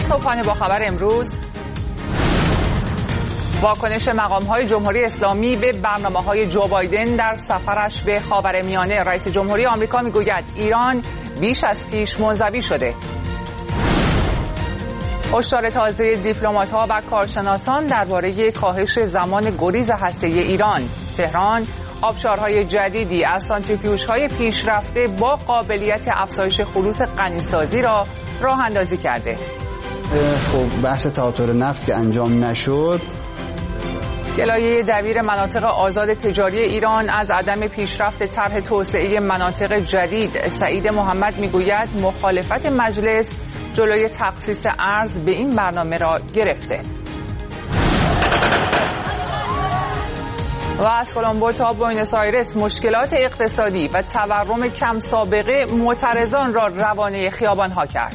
صبحانه با خبر امروز: واکنش مقام‌های جمهوری اسلامی به برنامه‌های جو بایدن در سفرش به خاورمیانه. رئیس جمهوری آمریکا میگوید ایران بیش از پیش منزوی شده. هشدار تازه دیپلمات‌ها و کارشناسان درباره کاهش زمان گریز هسته‌ای ایران. تهران آبشارهای جدیدی از سانتریفیوژهای پیشرفته با قابلیت افزایش خلوص غنیسازی را راه اندازی کرده. خب بحث تعاطر نفت که انجام نشد. گلایه دبیر مناطق آزاد تجاری ایران از عدم پیشرفت طرح توسعه مناطق جدید. سعید محمد میگوید مخالفت مجلس جلوی تخصیص ارز به این برنامه را گرفته. و از کلمبو تا بوئنوس آیرس مشکلات اقتصادی و تورم کم سابقه معترضان را روانه خیابان‌ها کرد.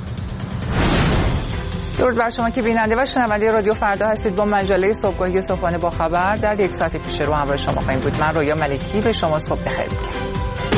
درود بر شما که بیننده و شنونده رادیو فردا هستید. با مجله صبحگاهی صبحانه با خبر در یک ساعت پیش رو همراه شما خواهیم بود. من رویا ملکی به شما صبح بخیر میگم.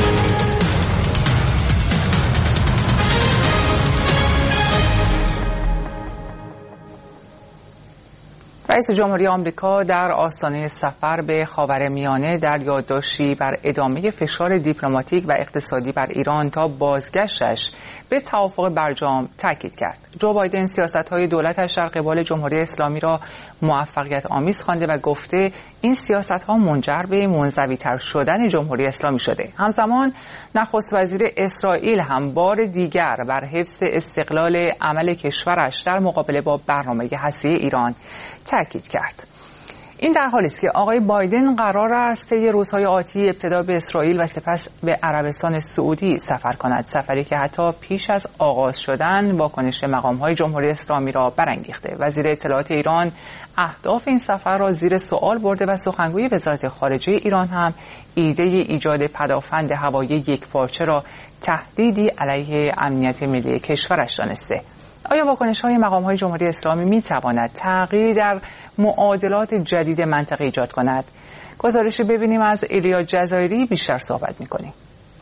رئیس جمهوری آمریکا در آستانه سفر به خاورمیانه در یادداشتی بر ادامه فشار دیپلماتیک و اقتصادی بر ایران تا بازگشتش به توافق برجام تاکید کرد. جو بایدن سیاست‌های دولتش در قبال جمهوری اسلامی را موفقیت آمیز خوانده و گفته این سیاست‌ها منجر به منزوی‌تر شدن جمهوری اسلامی شده. همزمان نخست وزیر اسرائیل هم بار دیگر بر حفظ استقلال عمل کشورش در مقابله با برنامه هسته‌ای ایران تاکید کرد. این در حالی است که آقای بایدن قرار است طی روزهای آتی ابتدا به اسرائیل و سپس به عربستان سعودی سفر کند، سفری که حتی پیش از آغاز شدن واکنش مقام‌های جمهوری اسلامی را برانگیخته. وزیر اطلاعات ایران اهداف این سفر را زیر سوال برده و سخنگوی وزارت خارجه ایران هم ایده ایجاد پدافند هوایی یکپارچه را تهدیدی علیه امنیت ملی کشورش دانسته. آیا واکنش‌های مقام‌های جمهوری اسلامی می‌تواند تغییری در معادلات جدید منطقه ایجاد کند؟ گزارشی ببینیم از ایلیا جزایری، بیشتر صحبت می‌کنیم.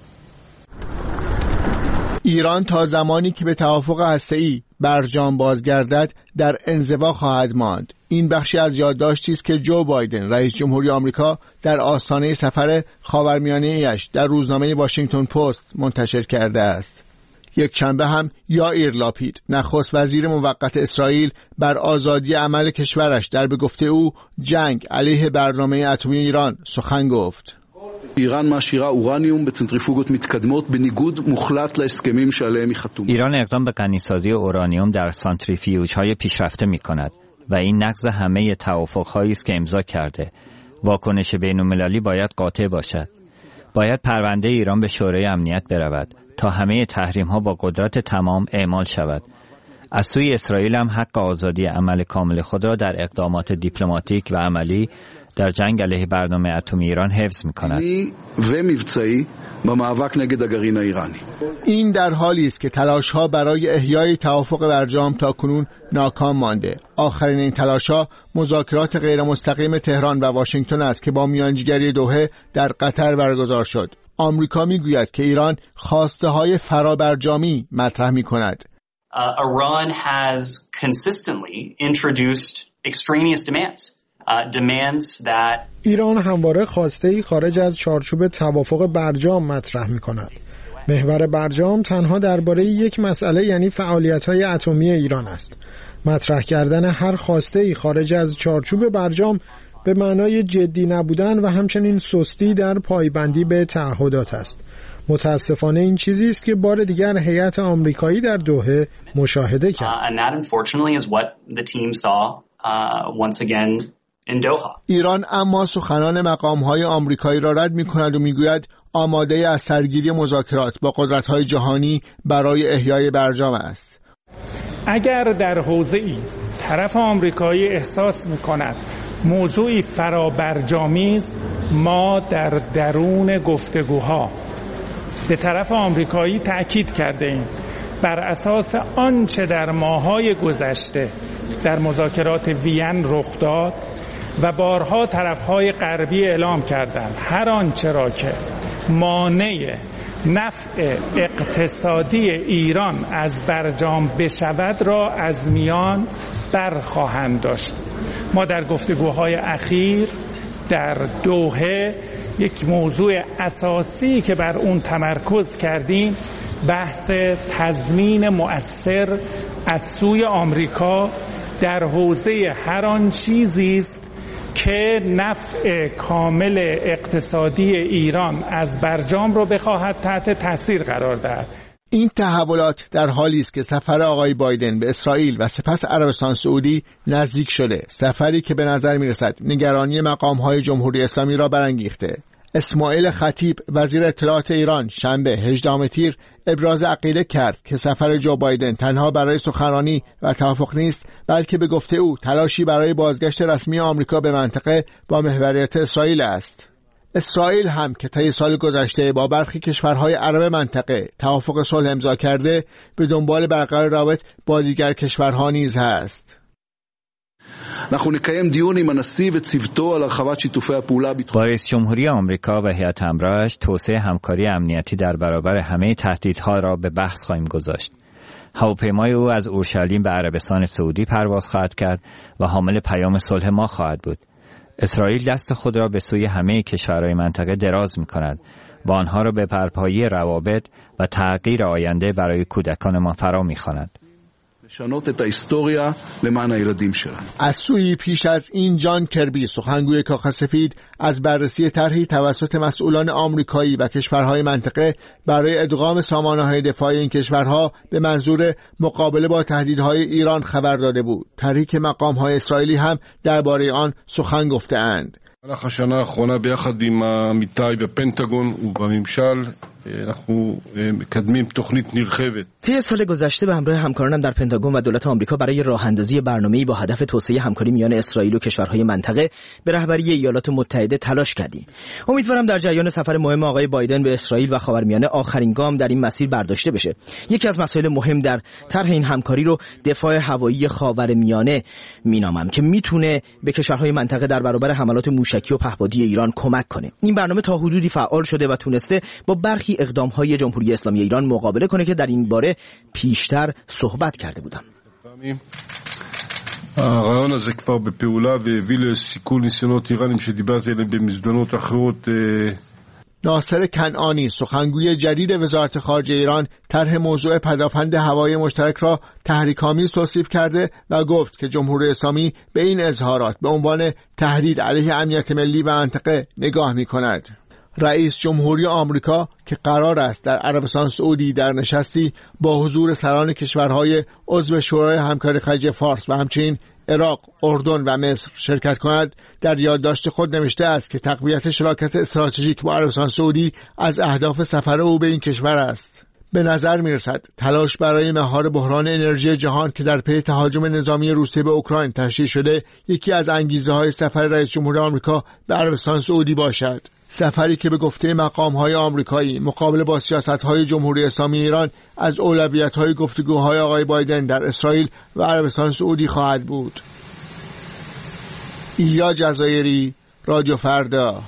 ایران تا زمانی که به توافق هسته‌ای برجام بازگردد در انزوا خواهد ماند. این بخشی از یادداشتی است که جو بایدن رئیس جمهوری آمریکا در آستانه سفر خاورمیانه‌ایش در روزنامه واشنگتن پست منتشر کرده است. یک شنبه هم یائیر لاپید نخست وزیر موقت اسرائیل بر آزادی عمل کشورش در به گفته او جنگ علیه برنامه اتمی ایران سخن گفت. ایران معشیره اورانیوم به سنتریفوگات متقدمות بنیگود مخلط להסכמים שעליהם היא חתומה. ایران اقدام به غنیسازی اورانیوم در سانتریفیوژهای پیشرفته می‌کند و این نقض همه توافق‌هایی است که امضا کرده. واکنش بین‌المللی باید قاطع باشد. باید پرونده ایران به شورای امنیت برود تا همه تحریم‌ها با قدرت تمام اعمال شود. از سوی اسرائیل هم حق آزادی عمل کامل خود را در اقدامات دیپلماتیک و عملی در جنگ علیه برنامه اتمی ایران حفظ می‌کند. این در حالی است که تلاش‌ها برای احیای توافق برجام تاکنون ناکام مانده. آخرین این تلاش‌ها مذاکرات غیر مستقیم تهران و واشنگتن است که با میانجیگری دوحه در قطر برگزار شد. آمریکا میگوید که ایران خواسته‌های فرابرجامی مطرح می‌کند. Iran has consistently introduced extraneous demands that ایران همواره خواسته‌ای خارج از چارچوب توافق برجام مطرح می‌کند. محور برجام تنها درباره یک مسئله یعنی فعالیت‌های اتمی ایران است. مطرح کردن هر خواسته‌ای خارج از چارچوب برجام به معنای جدی نبودن و همچنین سستی در پایبندی به تعهدات است. متاسفانه این چیزی است که بار دیگر هیئت آمریکایی در دوحه مشاهده کرد. ایران اما سخنان مقام‌های آمریکایی را رد می‌کند و می‌گوید آماده از سرگیری مذاکرات با قدرت‌های جهانی برای احیای برجام است. اگر در حوزه‌ای طرف آمریکایی احساس می‌کند موضوعی فرابرجامی است، ما در درون گفتگوها به طرف آمریکایی تأکید کرده ایم بر اساس آنچه در ماه‌های گذشته در مذاکرات وین رخ داد و بارها طرف‌های غربی اعلام کردند هر آنچه را که مانع نفع اقتصادی ایران از برجام بشود را از میان برخواهند داشت. ما در گفتگوهای اخیر در دوحه یک موضوع اساسی که بر اون تمرکز کردیم بحث تضمین مؤثر از سوی آمریکا در حوزه هر آن چیزی است که نفع کامل اقتصادی ایران از برجام رو بخواهد تحت تاثیر قرار دهد. این تحولات در حالی است که سفر آقای بایدن به اسرائیل و سپس عربستان سعودی نزدیک شده، سفری که به نظر می‌رسد نگرانی مقام‌های جمهوری اسلامی را برانگیخته. اسماعیل خطیب وزیر اطلاعات ایران شنبه 18 تیر ابراز عقیده کرد که سفر جو بایدن تنها برای سخنرانی و توافق نیست، بلکه به گفته او تلاشی برای بازگشت رسمی آمریکا به منطقه با محوریت اسرائیل است. اسرائیل هم که طی سال گذشته با برخی کشورهای عرب منطقه توافق صلح امضا کرده، به دنبال برقرار روابط با دیگر کشورها نیز هست. با رئیس جمهوری آمریکا و هیئت همراهش توسعه همکاری امنیتی در برابر همه تهدیدها را به بحث خواهیم گذاشت. هواپیمای او از اورشلیم به عربستان سعودی پرواز خواهد کرد و حامل پیام صلح ما خواهد بود. اسرائیل دست خود را به سوی همه کشورهای منطقه دراز می‌کند و آنها را به برپایی روابط و تغییر آینده برای کودکان ما فرا می‌خواند. از سوی پیش از این جان کربی سخنگوی کاخ سفید از بررسی طرحی توسط مسئولان آمریکایی و کشورهای منطقه برای ادغام سامانه‌های دفاعی این کشورها به منظور مقابله با تهدیدهای ایران خبر داده بود. طرحی که مقام‌های اسرائیلی هم درباره آن سخن گفته‌اند. במהלך השנה האחרונה ביחד עם עמיתיי בפנטגון ובממשל אנחנו מקדמים תוכנית נרחבת. طی سال گذشته به همراه همکارانم در پنتاگون و دولت آمریکا برای راه‌اندازی برنامه‌ای با هدف توسعه همکاری میان اسرائیل و کشورهای منطقه به رهبری ایالات متحده تلاش کردیم. امیدوارم در جریان سفر مهم آقای بایدن به اسرائیل و خاورمیانه آخرین گام در این مسیر برداشته بشه. یکی از مسائل مهم در طرح این همکاری رو دفاع هوایی خاورمیانه مینامم که میتونه به کشورهای منطقه در برابر حملات موشکی و پهپادی ایران کمک کنه. این برنامه تا حدودی فعال شده و تونسته با برخی اقدام‌های جمهوری اسلامی ایران مقابله کنه که در این باره پیشتر صحبت کرده بودم. הרעיון הזה כבר בפעולה והביא לסיכול ניסיונות איראנים שדיברתי עליהם במזדמנות אחרות. ناصر کنعانی سخنگوی جدید وزارت خارجه ایران طرح موضوع پدافند هوایی مشترک را تحریک‌آمیز توصیف کرده و گفت که جمهوری اسلامی به این اظهارات به عنوان تهدید علیه امنیت ملی و منطقه نگاه می‌کند. رئیس جمهوری آمریکا که قرار است در عربستان سعودی در نشستی با حضور سران کشورهای عضو شورای همکاری خلیج فارس و همچنین عراق، اردن و مصر شرکت کند، در یادداشت خود نوشته است که تقویت شراکت استراتژیک با عربستان سعودی از اهداف سفر او به این کشور است. به نظر می‌رسد تلاش برای مهار بحران انرژی جهان که در پی تهاجم نظامی روسیه به اوکراین تشریح شده، یکی از انگیزه‌های سفر رئیس جمهور آمریکا به عربستان سعودی باشد. سفری که به گفته مقام‌های آمریکایی مقابل با سیاست‌های جمهوری اسلامی ایران از اولویت‌های گفتگوهای آقای بایدن در اسرائیل و عربستان سعودی خواهد بود. ایلیا جزایری، رادیو فردا.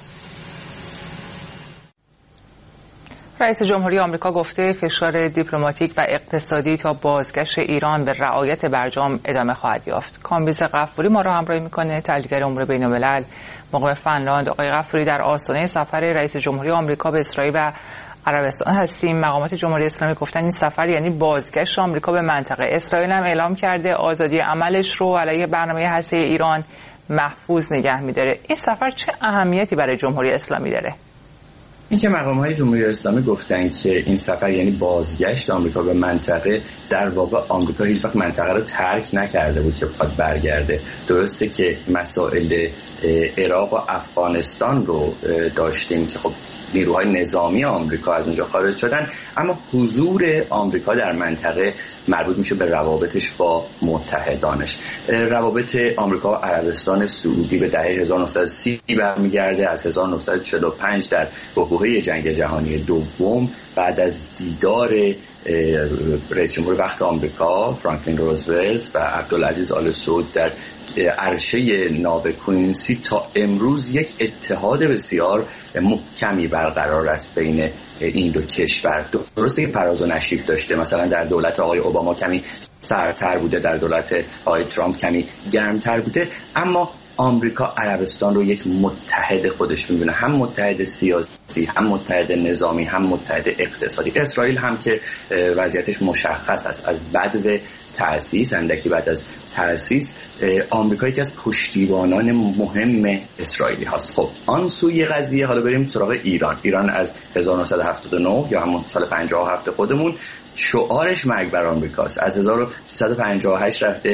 رئیس جمهوری آمریکا گفته فشار دیپلماتیک و اقتصادی تا بازگشت ایران به رعایت برجام ادامه خواهد یافت. کامبیز غفوری ما را همراهی میکنه، تحلیلگر امور بین‌الملل مقیم فنلاند. آقای غفوری، در آستانه سفر رئیس جمهوری آمریکا به اسرائیل و عربستان هستیم. مقامات جمهوری اسلامی گفتن این سفر یعنی بازگشت آمریکا به منطقه. اسرائیل هم اعلام کرده آزادی عملش رو علیه برنامه هسته‌ای ایران محفوظ نگه می‌داره. این سفر چه اهمیتی برای جمهوری اسلامی داره؟ این که مقام‌های جمهوری اسلامی گفتن که این سفر یعنی بازگشت آمریکا به منطقه، در واقع آمریکا هیچ وقت منطقه رو ترک نکرده بود که بخواد برگرده. درسته که مسائل عراق و افغانستان رو داشتیم که خب نیروهای نظامی آمریکا از اونجا خارج شدن، اما حضور آمریکا در منطقه مربوط میشه به روابطش با متحدانش. روابط آمریکا و عربستان سعودی به دهه 1930 برمیگرده. از 1945 در بحبوحه جنگ جهانی دوم بعد از دیدار رئیس جمهور وقت آمریکا فرانکلین روزولت و عبدالعزیز آل سعود در عرشه ناو کوینسی تا امروز یک اتحاد بسیار محکمی برقرار است بین این دو کشور. درسته که فراز و نشیب داشته، مثلا در دولت آقای اوباما کمی سردتر بوده، در دولت آقای ترامپ کمی گرمتر بوده، اما آمریکا عربستان رو یک متحد خودش می‌دونه، هم متحد سیاسی، هم متحد نظامی، هم متحد اقتصادی. اسرائیل هم که وضعیتش مشخص است، از بدو تأسیس، اندکی بعد از تأسیس آمریکا یکی از پشتیبانان مهم اسرائیلی هست. خب آن سوی قضیه حالا بریم سراغ ایران از 1979 یا همون سال 57 خودمون شعارش مرگ بر آمریکاست. از 1358 رفته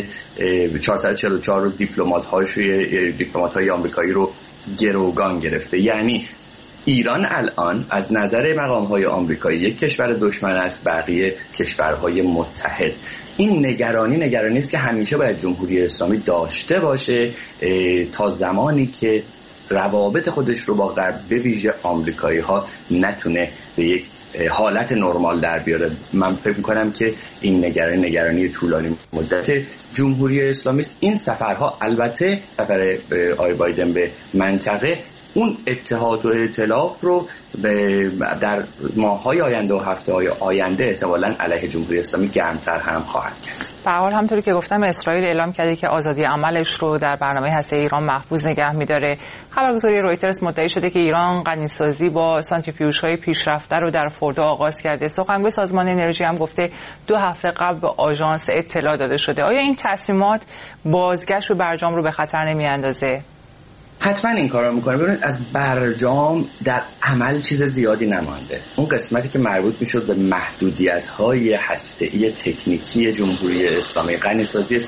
444 رو دیپلمات‌های آمریکایی رو گروگان گرفته. یعنی ایران الان از نظر مقام‌های آمریکایی یک کشور دشمن است، بقیه کشورهای متحد. این نگرانی است که همیشه باید جمهوری اسلامی داشته باشه تا زمانی که روابط خودش رو با غرب به ویژه آمریکایی‌ها نتونه به یک حالت نرمال در بیاره. من فکر می‌کنم که این نگرانی طولانی مدت جمهوری اسلامی است. این سفرها، البته سفر آقای بایدن به منطقه، اون اتحاد و ائتلاف رو در ماه‌های آینده و هفته‌های آینده احتمالاً علیه جمهوری اسلامی گرمتر هم خواهد کرد. به هر حال همونطوری که گفتم اسرائیل اعلام کرده که آزادی عملش رو در برنامه هسته‌ای ایران محفوظ نگه می‌داره. خبرگزاری رویترز مدعی شده که ایران غنیسازی با سانتریفیوژهای پیشرفته رو در فردو آغاز کرده. سخنگوی سازمان انرژی هم گفته 2 هفته قبل به آژانس اطلاع داده شده. آیا این تصمیمات بازگشت به برجام رو به خطر نمی‌اندازه؟ حتما این کار رو میکنه. ببینید از برجام در عمل چیز زیادی نمانده. اون قسمتی که مربوط میشد به محدودیت‌های هسته‌ای تکنیکی جمهوری اسلامی، غنیسازی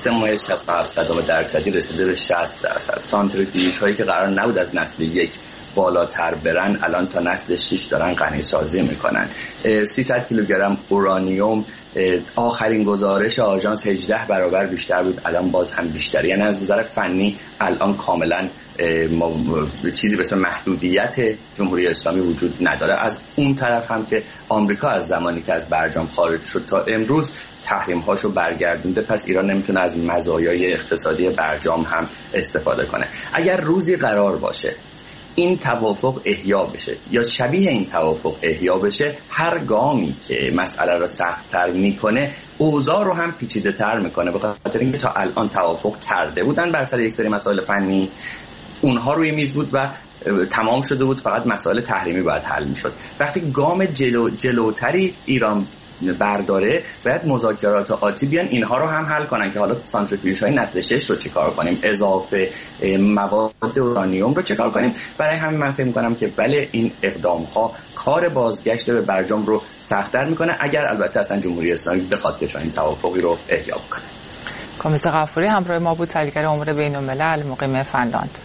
3.67% رسیده به 60%. سانتریفیوژهایی که قرار نبود از نسل 1 بالاتر برن الان تا نسل 6 دارن غنیسازی میکنن. 300 کیلوگرم اورانیوم آخرین گزارش آژانس 18 برابر بیشتر بود، الان باز هم بیشتر. یعنی از نظر فنی الان کاملا چیزی به اسم محدودیت جمهوری اسلامی وجود نداره. از اون طرف هم که آمریکا از زمانی که از برجام خارج شد تا امروز تحریم هاشو برگردونده، پس ایران نمیتونه از مزایای اقتصادی برجام هم استفاده کنه. اگر روزی قرار باشه این توافق احیا بشه یا شبیه این توافق احیا بشه، هر گامی که مسئله رو سخت‌تر میکنه اوضاع رو هم پیچیده‌تر میکنه، به خاطر اینکه تا الان توافق کرده بودن بر سر یک سری مسائل فنی، اونها روی میز بود و تمام شده بود، فقط مسائل تحریمی باید حل میشد. وقتی گام جلوتری ایران برداره، باید مذاکرات آتی بیان اینها رو هم حل کنن که حالا سانتریفیوژهای نسل 6 رو چیکار کنیم، اضافه مواد اورانیوم رو چیکار کنیم. برای همین من فکر می‌کنم که بله این اقدام‌ها کار بازگشت به برجام رو سخت‌تر می‌کنه، اگر البته اصلا جمهوری اسلامی بخواد که چنین توافقی رو احیا کنه. کامیز غفوری همراه ما بود، تحلیلگر امور بین‌الملل مقیم فنلاند.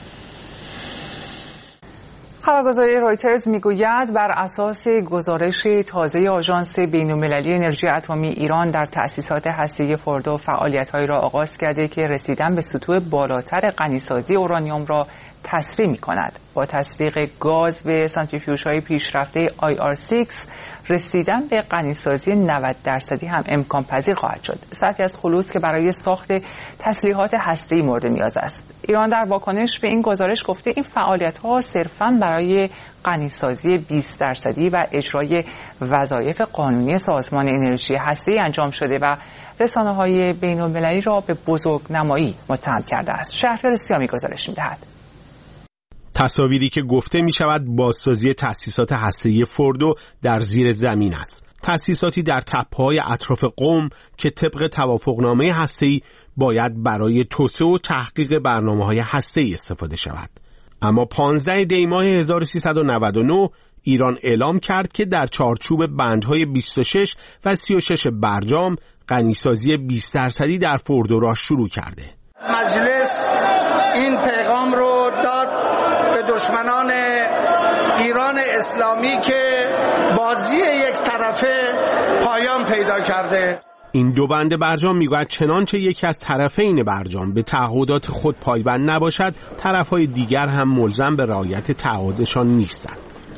خبرگزاری رویترز میگوید بر اساس گزارش تازه آژانس بین‌المللی انرژی اتمی، ایران در تأسیسات هسته‌ای فردو فعالیت‌هایی را آغاز کرده که رسیدن به سطوح بالاتر غنیسازی اورانیوم را تسریع می‌کند. با تسریع گاز به سانتریفیوژهای پیشرفته IR6 رسیدن به غنیسازی 90% هم امکان پذیر خواهد شد. سطحی از خلوص که برای ساخت تسلیحات هسته‌ای مورد نیاز است. ایران در واکنش به این گزارش گفته این فعالیت‌ها صرفاً برای غنیسازی 20% و اجرای وظایف قانونی سازمان انرژی هسته‌ای انجام شده و رسانه‌های بین‌المللی را به بزرگنمایی متهم کرده است. شهریار سیامی گزارش می‌دهد. تصاویری که گفته می شود بازسازی تأسیسات هسته‌ای فردو در زیر زمین است. تأسیساتی در تپه‌های اطراف قم که طبق توافقنامه هسته‌ای باید برای توسعه و تحقیق برنامه‌های هسته‌ای استفاده شود. اما 15 دی ماه 1399 ایران اعلام کرد که در چارچوب بندهای 26 و 36 برجام غنیسازی 20% در فردو را شروع کرده. مجلس این پیغام رو داد به دشمنان ایران اسلامی که بازی یک طرفه پایان پیدا کرده. این دو بند برجام میگوید چنانچه یکی از طرفین برجام به تعهدات خود پایبند نباشد، طرفهای دیگر هم ملزم به رعایت تعهدشان نیستند.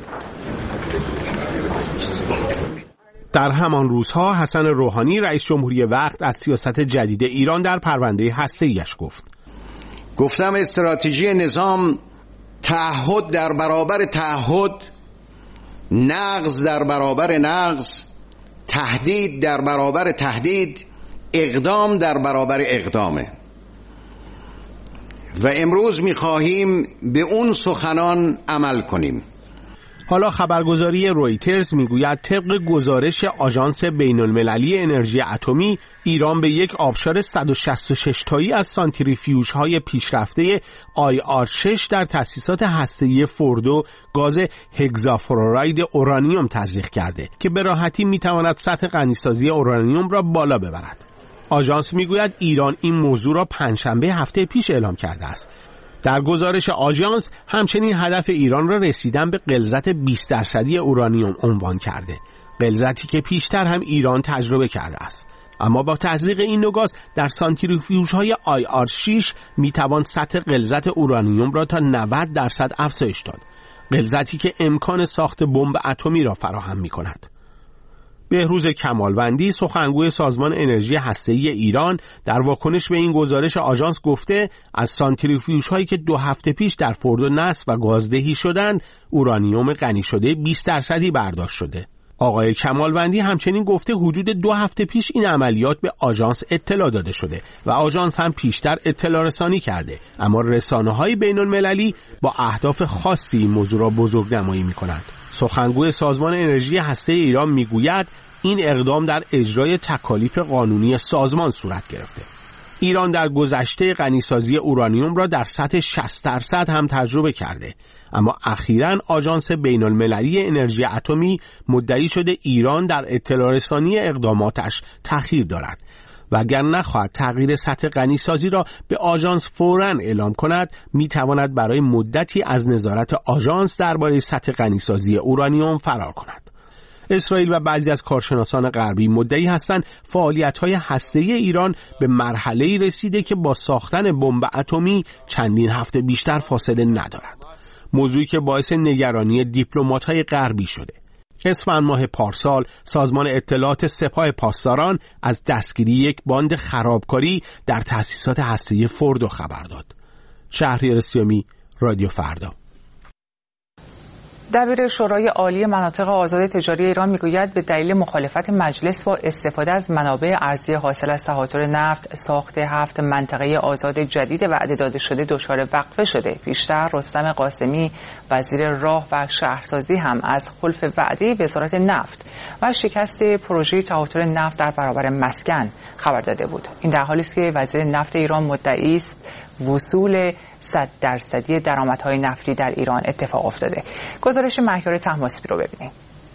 در همان روزها حسن روحانی رئیس جمهوری وقت از سیاست جدید ایران در پرونده هسته‌ایش گفت. گفتم استراتژی نظام تعهد در برابر تعهد، نقض در برابر نقض، تهدید در برابر تهدید، اقدام در برابر اقدامه و امروز می‌خواهیم به اون سخنان عمل کنیم. حالا خبرگزاری رویترز میگوید طبق گزارش آژانس بین‌المللی انرژی اتمی، ایران به یک آبشار 166 تایی از سانتریفیوژهای پیشرفته IR6 در تأسیسات هسته‌ای فوردو گاز هگزافلوراید اورانیوم تزریق کرده که به راحتی میتواند سطح غنیسازی اورانیوم را بالا ببرد. آژانس میگوید ایران این موضوع را پنجشنبه هفته پیش اعلام کرده است. در گزارش آژانس همچنین هدف ایران را رسیدن به غلظت 20% اورانیوم عنوان کرده، غلظتی که پیشتر هم ایران تجربه کرده است. اما با تزریق این نوع گاز در سانتریفیوژهای IR6 میتوان سطح غلظت اورانیوم را تا 90% افزایش داد، غلظتی که امکان ساخت بمب اتمی را فراهم میکند. بهروز کمالوندی، سخنگوی سازمان انرژی هسته‌ای ایران، در واکنش به این گزارش آژانس گفته از سانتریفیوژهایی که 2 هفته پیش در فوردو نصب و گازدهی شدند، اورانیوم غنی شده 20% برداشت شده. آقای کمالوندی همچنین گفته حدود 2 هفته پیش این عملیات به آژانس اطلاع داده شده و آژانس هم پیشتر اطلاع رسانی کرده، اما رسانه‌های بین‌المللی با اهداف خاصی این موضوع را بزرگنمایی می‌کنند. سخنگوی سازمان انرژی هسته‌ای ایران میگوید این اقدام در اجرای تکالیف قانونی سازمان صورت گرفته. ایران در گذشته غنیسازی اورانیوم را در سطح 60% هم تجربه کرده، اما اخیراً آژانس بین‌المللی انرژی اتمی مدعی شده ایران در اطلاع رسانی اقداماتش تأخیر دارد و اگر نخواهد تغییر سطح غنیسازی را به آژانس فوراً اعلام کند، میتواند برای مدتی از نظارت آژانس درباره سطح غنیسازی اورانیوم فرار کند. اسرائیل و بعضی از کارشناسان غربی مدعی هستند فعالیت‌های هسته‌ای ایران به مرحله‌ای رسیده که با ساختن بمب اتمی چندین هفته بیشتر فاصله ندارد، موضوعی که باعث نگرانی دیپلمات‌های غربی شده. اسفند ماه پارسال سازمان اطلاعات سپاه پاسداران از دستگیری یک باند خرابکاری در تأسیسات هسته‌ای فوردو خبر داد. شهریار سیامی، رادیو فردا. دبیر شورای عالی مناطق آزاد تجاری ایران میگوید به دلیل مخالفت مجلس با استفاده از منابع ارضی حاصل از تهاتر نفت، ساخت 7 منطقه آزاد جدید وعده داده شده دچار وقفه شده. پیشتر رستم قاسمی وزیر راه و شهرسازی هم از خلف وعده وزارت نفت و شکست پروژه تهاتر نفت در برابر مسکن خبر داده بود. این در حالی است که وزیر نفت ایران مدعی است وصول 100% درآمدهای نفتی در ایران اتفاق افتاده. گزارش مهیار طهماسبی رو ببینید.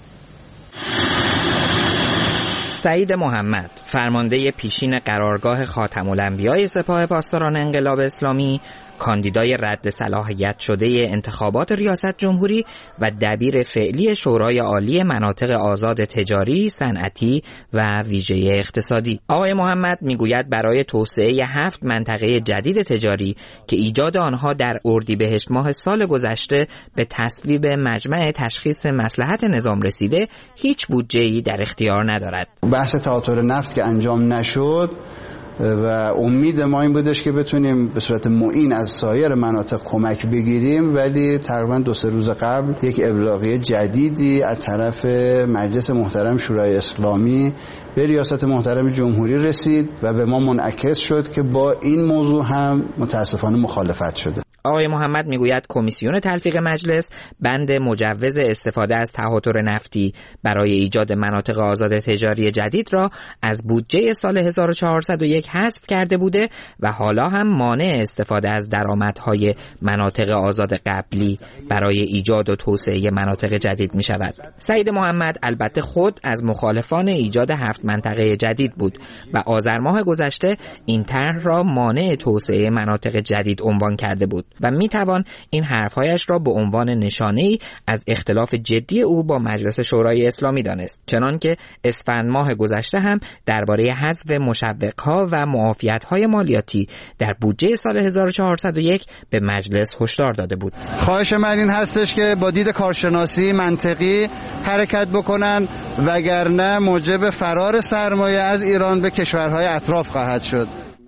سعید محمد، فرمانده پیشین قرارگاه خاتم الانبیاء سپاه پاسداران انقلاب اسلامی، کاندیدای رد صلاحیت شده انتخابات ریاست جمهوری و دبیر فعلی شورای عالی مناطق آزاد تجاری، صنعتی و ویژه اقتصادی. آقای محمد میگوید برای توسعه 7 منطقه جدید تجاری که ایجاد آنها در اردیبهشت ماه سال گذشته به تصویب مجمع تشخیص مصلحت نظام رسیده، هیچ بودجه‌ای در اختیار ندارد. بحث تهاتر نفت که انجام نشد و امید ما این بودش که بتونیم به صورت معین از سایر مناطق کمک بگیریم، ولی تقریبا 2-3 روز قبل یک ابلاغیه جدیدی از طرف مجلس محترم شورای اسلامی به ریاست محترم جمهوری رسید و به ما منعکس شد که با این موضوع هم متاسفانه مخالفت شده. آقای محمد میگوید کمیسیون تلفیق مجلس بند مجوز استفاده از تهاتر نفتی برای ایجاد مناطق آزاد تجاری جدید را از بودجه سال 1401 حذف کرده بوده و حالا هم مانع استفاده از درآمدهای مناطق آزاد قبلی برای ایجاد و توسعه مناطق جدید می شود. سعید محمد البته خود از مخالفان ایجاد 7 منطقه جدید بود و آذر ماه گذشته این طرح را مانع توسعه مناطق جدید عنوان کرده بود و میتوان این حرفهایش را به عنوان نشانه‌ای از اختلاف جدی او با مجلس شورای اسلامی دانست، چنانکه اسفند ماه گذشته هم درباره حذف مشوق‌ها و معافیت‌های مالیاتی در بودجه سال 1401 به مجلس هشدار داده بود. خواهش من این هستش که با دید کارشناسی منطقی حرکت بکنن، وگرنه موجب فرار سرمایه از ایران به کشورهای اطراف خواهد شد.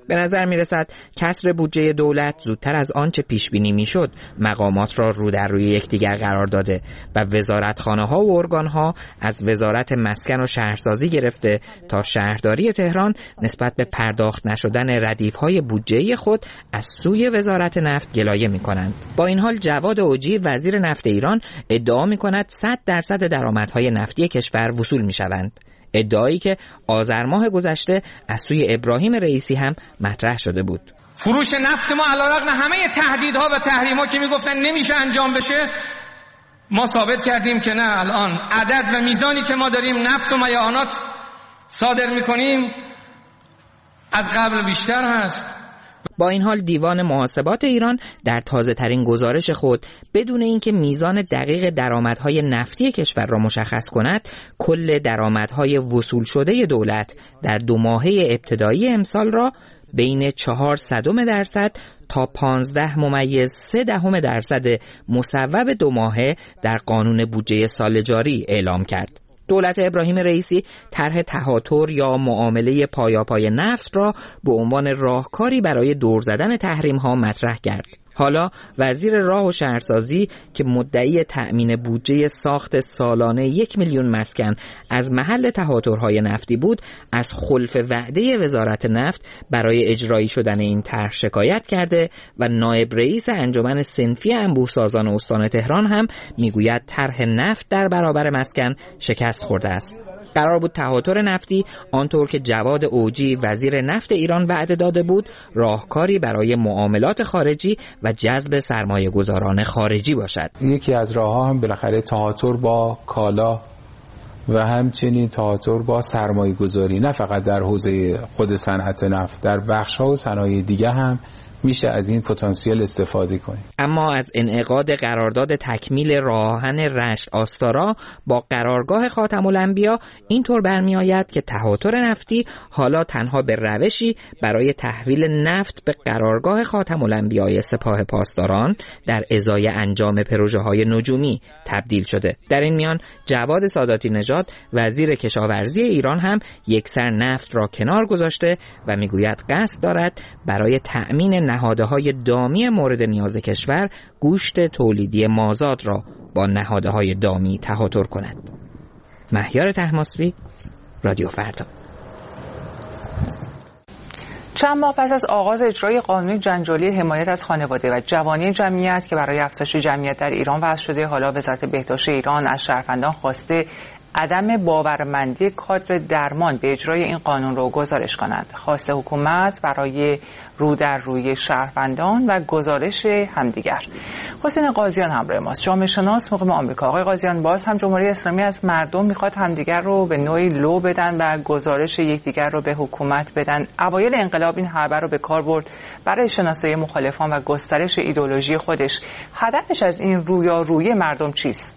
به نظر می رسد کسر بودجه دولت زودتر از آنچه پیش بینی می شد مقامات را رو در روی یکدیگر قرار داده و وزارتخانه ها و ارگان ها از وزارت مسکن و شهرسازی گرفته تا شهرداری تهران نسبت به پرداخت نشدن ردیف های بودجه خود از سوی وزارت نفت گلایه می کنند. با این حال جواد اوجی وزیر نفت ایران ادعا می کند 100% درآمدهای نفتی کشور وصول می شوند. ادعایی که آذر ماه گذشته از سوی ابراهیم رئیسی هم مطرح شده بود. فروش نفت ما علیرغم همه تهدیدها و تحریم‌ها که میگفتن نمیشه انجام بشه، ما ثابت کردیم که نه، الان عدد و میزانی که ما داریم نفت و میعانات صادر میکنیم از قبل بیشتر هست. با این حال دیوان محاسبات ایران در تازه ترین گزارش خود بدون اینکه میزان دقیق درآمدهای نفتی کشور را مشخص کند، کل درآمدهای وصول شده دولت در 2 ماهه ابتدایی امسال را بین 0.4% تا 15.3% مصوب 2 ماهه در قانون بودجه سال جاری اعلام کرد. دولت ابراهیم رئیسی طرح تهاتر یا معامله پایاپای نفت را به عنوان راهکاری برای دور زدن تحریم‌ها مطرح کرد. حالا وزیر راه و شهرسازی که مدعی تأمین بودجه ساخت سالانه 1 میلیون مسکن از محل تهاترهای نفتی بود، از خلف وعده وزارت نفت برای اجرایی شدن این طرح شکایت کرده و نایب رئیس انجمن صنفی انبوه‌سازان استان تهران هم میگوید طرح نفت در برابر مسکن شکست خورده است. قرار بود تهاتر نفتی آنطور که جواد اوجی وزیر نفت ایران وعده داده بود راهکاری برای معاملات خارجی و جذب سرمایه گذاران خارجی باشد. یکی از راه‌ها هم بالاخره تهاتر با کالا و همچنین تهاتر با سرمایه گذاری، نه فقط در حوزه خود صنعت نفت، در بخش‌ها و صنایع دیگه هم میشه از این پتانسیل استفاده کنیم. اما از انعقاد قرارداد تکمیل راه آهن رشت آستارا با قرارگاه خاتم الانبیا اینطور برمی آید که تهاتر نفتی حالا تنها به روشی برای تحویل نفت به قرارگاه خاتم الانبیای سپاه پاسداران در ازای انجام پروژه های نجومی تبدیل شده. در این میان جواد ساداتی نژاد وزیر کشاورزی ایران هم یکسر نفت را کنار گذاشته و میگوید قصد دارد برای تأمین نهادهای دامی مورد نیاز کشور گوشت تولیدی مازاد را با نهادهای دامی تهاتر کند. مهیار طهماسبی، رادیو فردا. چند ماه پس از آغاز اجرای قانون جنجالی حمایت از خانواده و جوانی جمعیت که برای افزایش جمعیت در ایران وضع شده، حالا وزارت بهداشت ایران از شهروندان خواسته عدم باورمندی کادر درمان به اجرای این قانون رو گزارش کنند. خواست حکومت برای رو در روی شهروندان و گزارش همدیگر. حسین قاضیان همراه ماست، جامعه شناس مقیم آمریکا. آقای قاضیان، باز هم جمهوری اسلامی از مردم میخواد همدیگر رو به نوعی لو بدن و گزارش یکدیگر رو به حکومت بدن. اوایل انقلاب این حربه رو به کار برد برای شناسایی مخالفان و گسترش ایدئولوژی خودش. هدفش از این رویارویی مردم چیست؟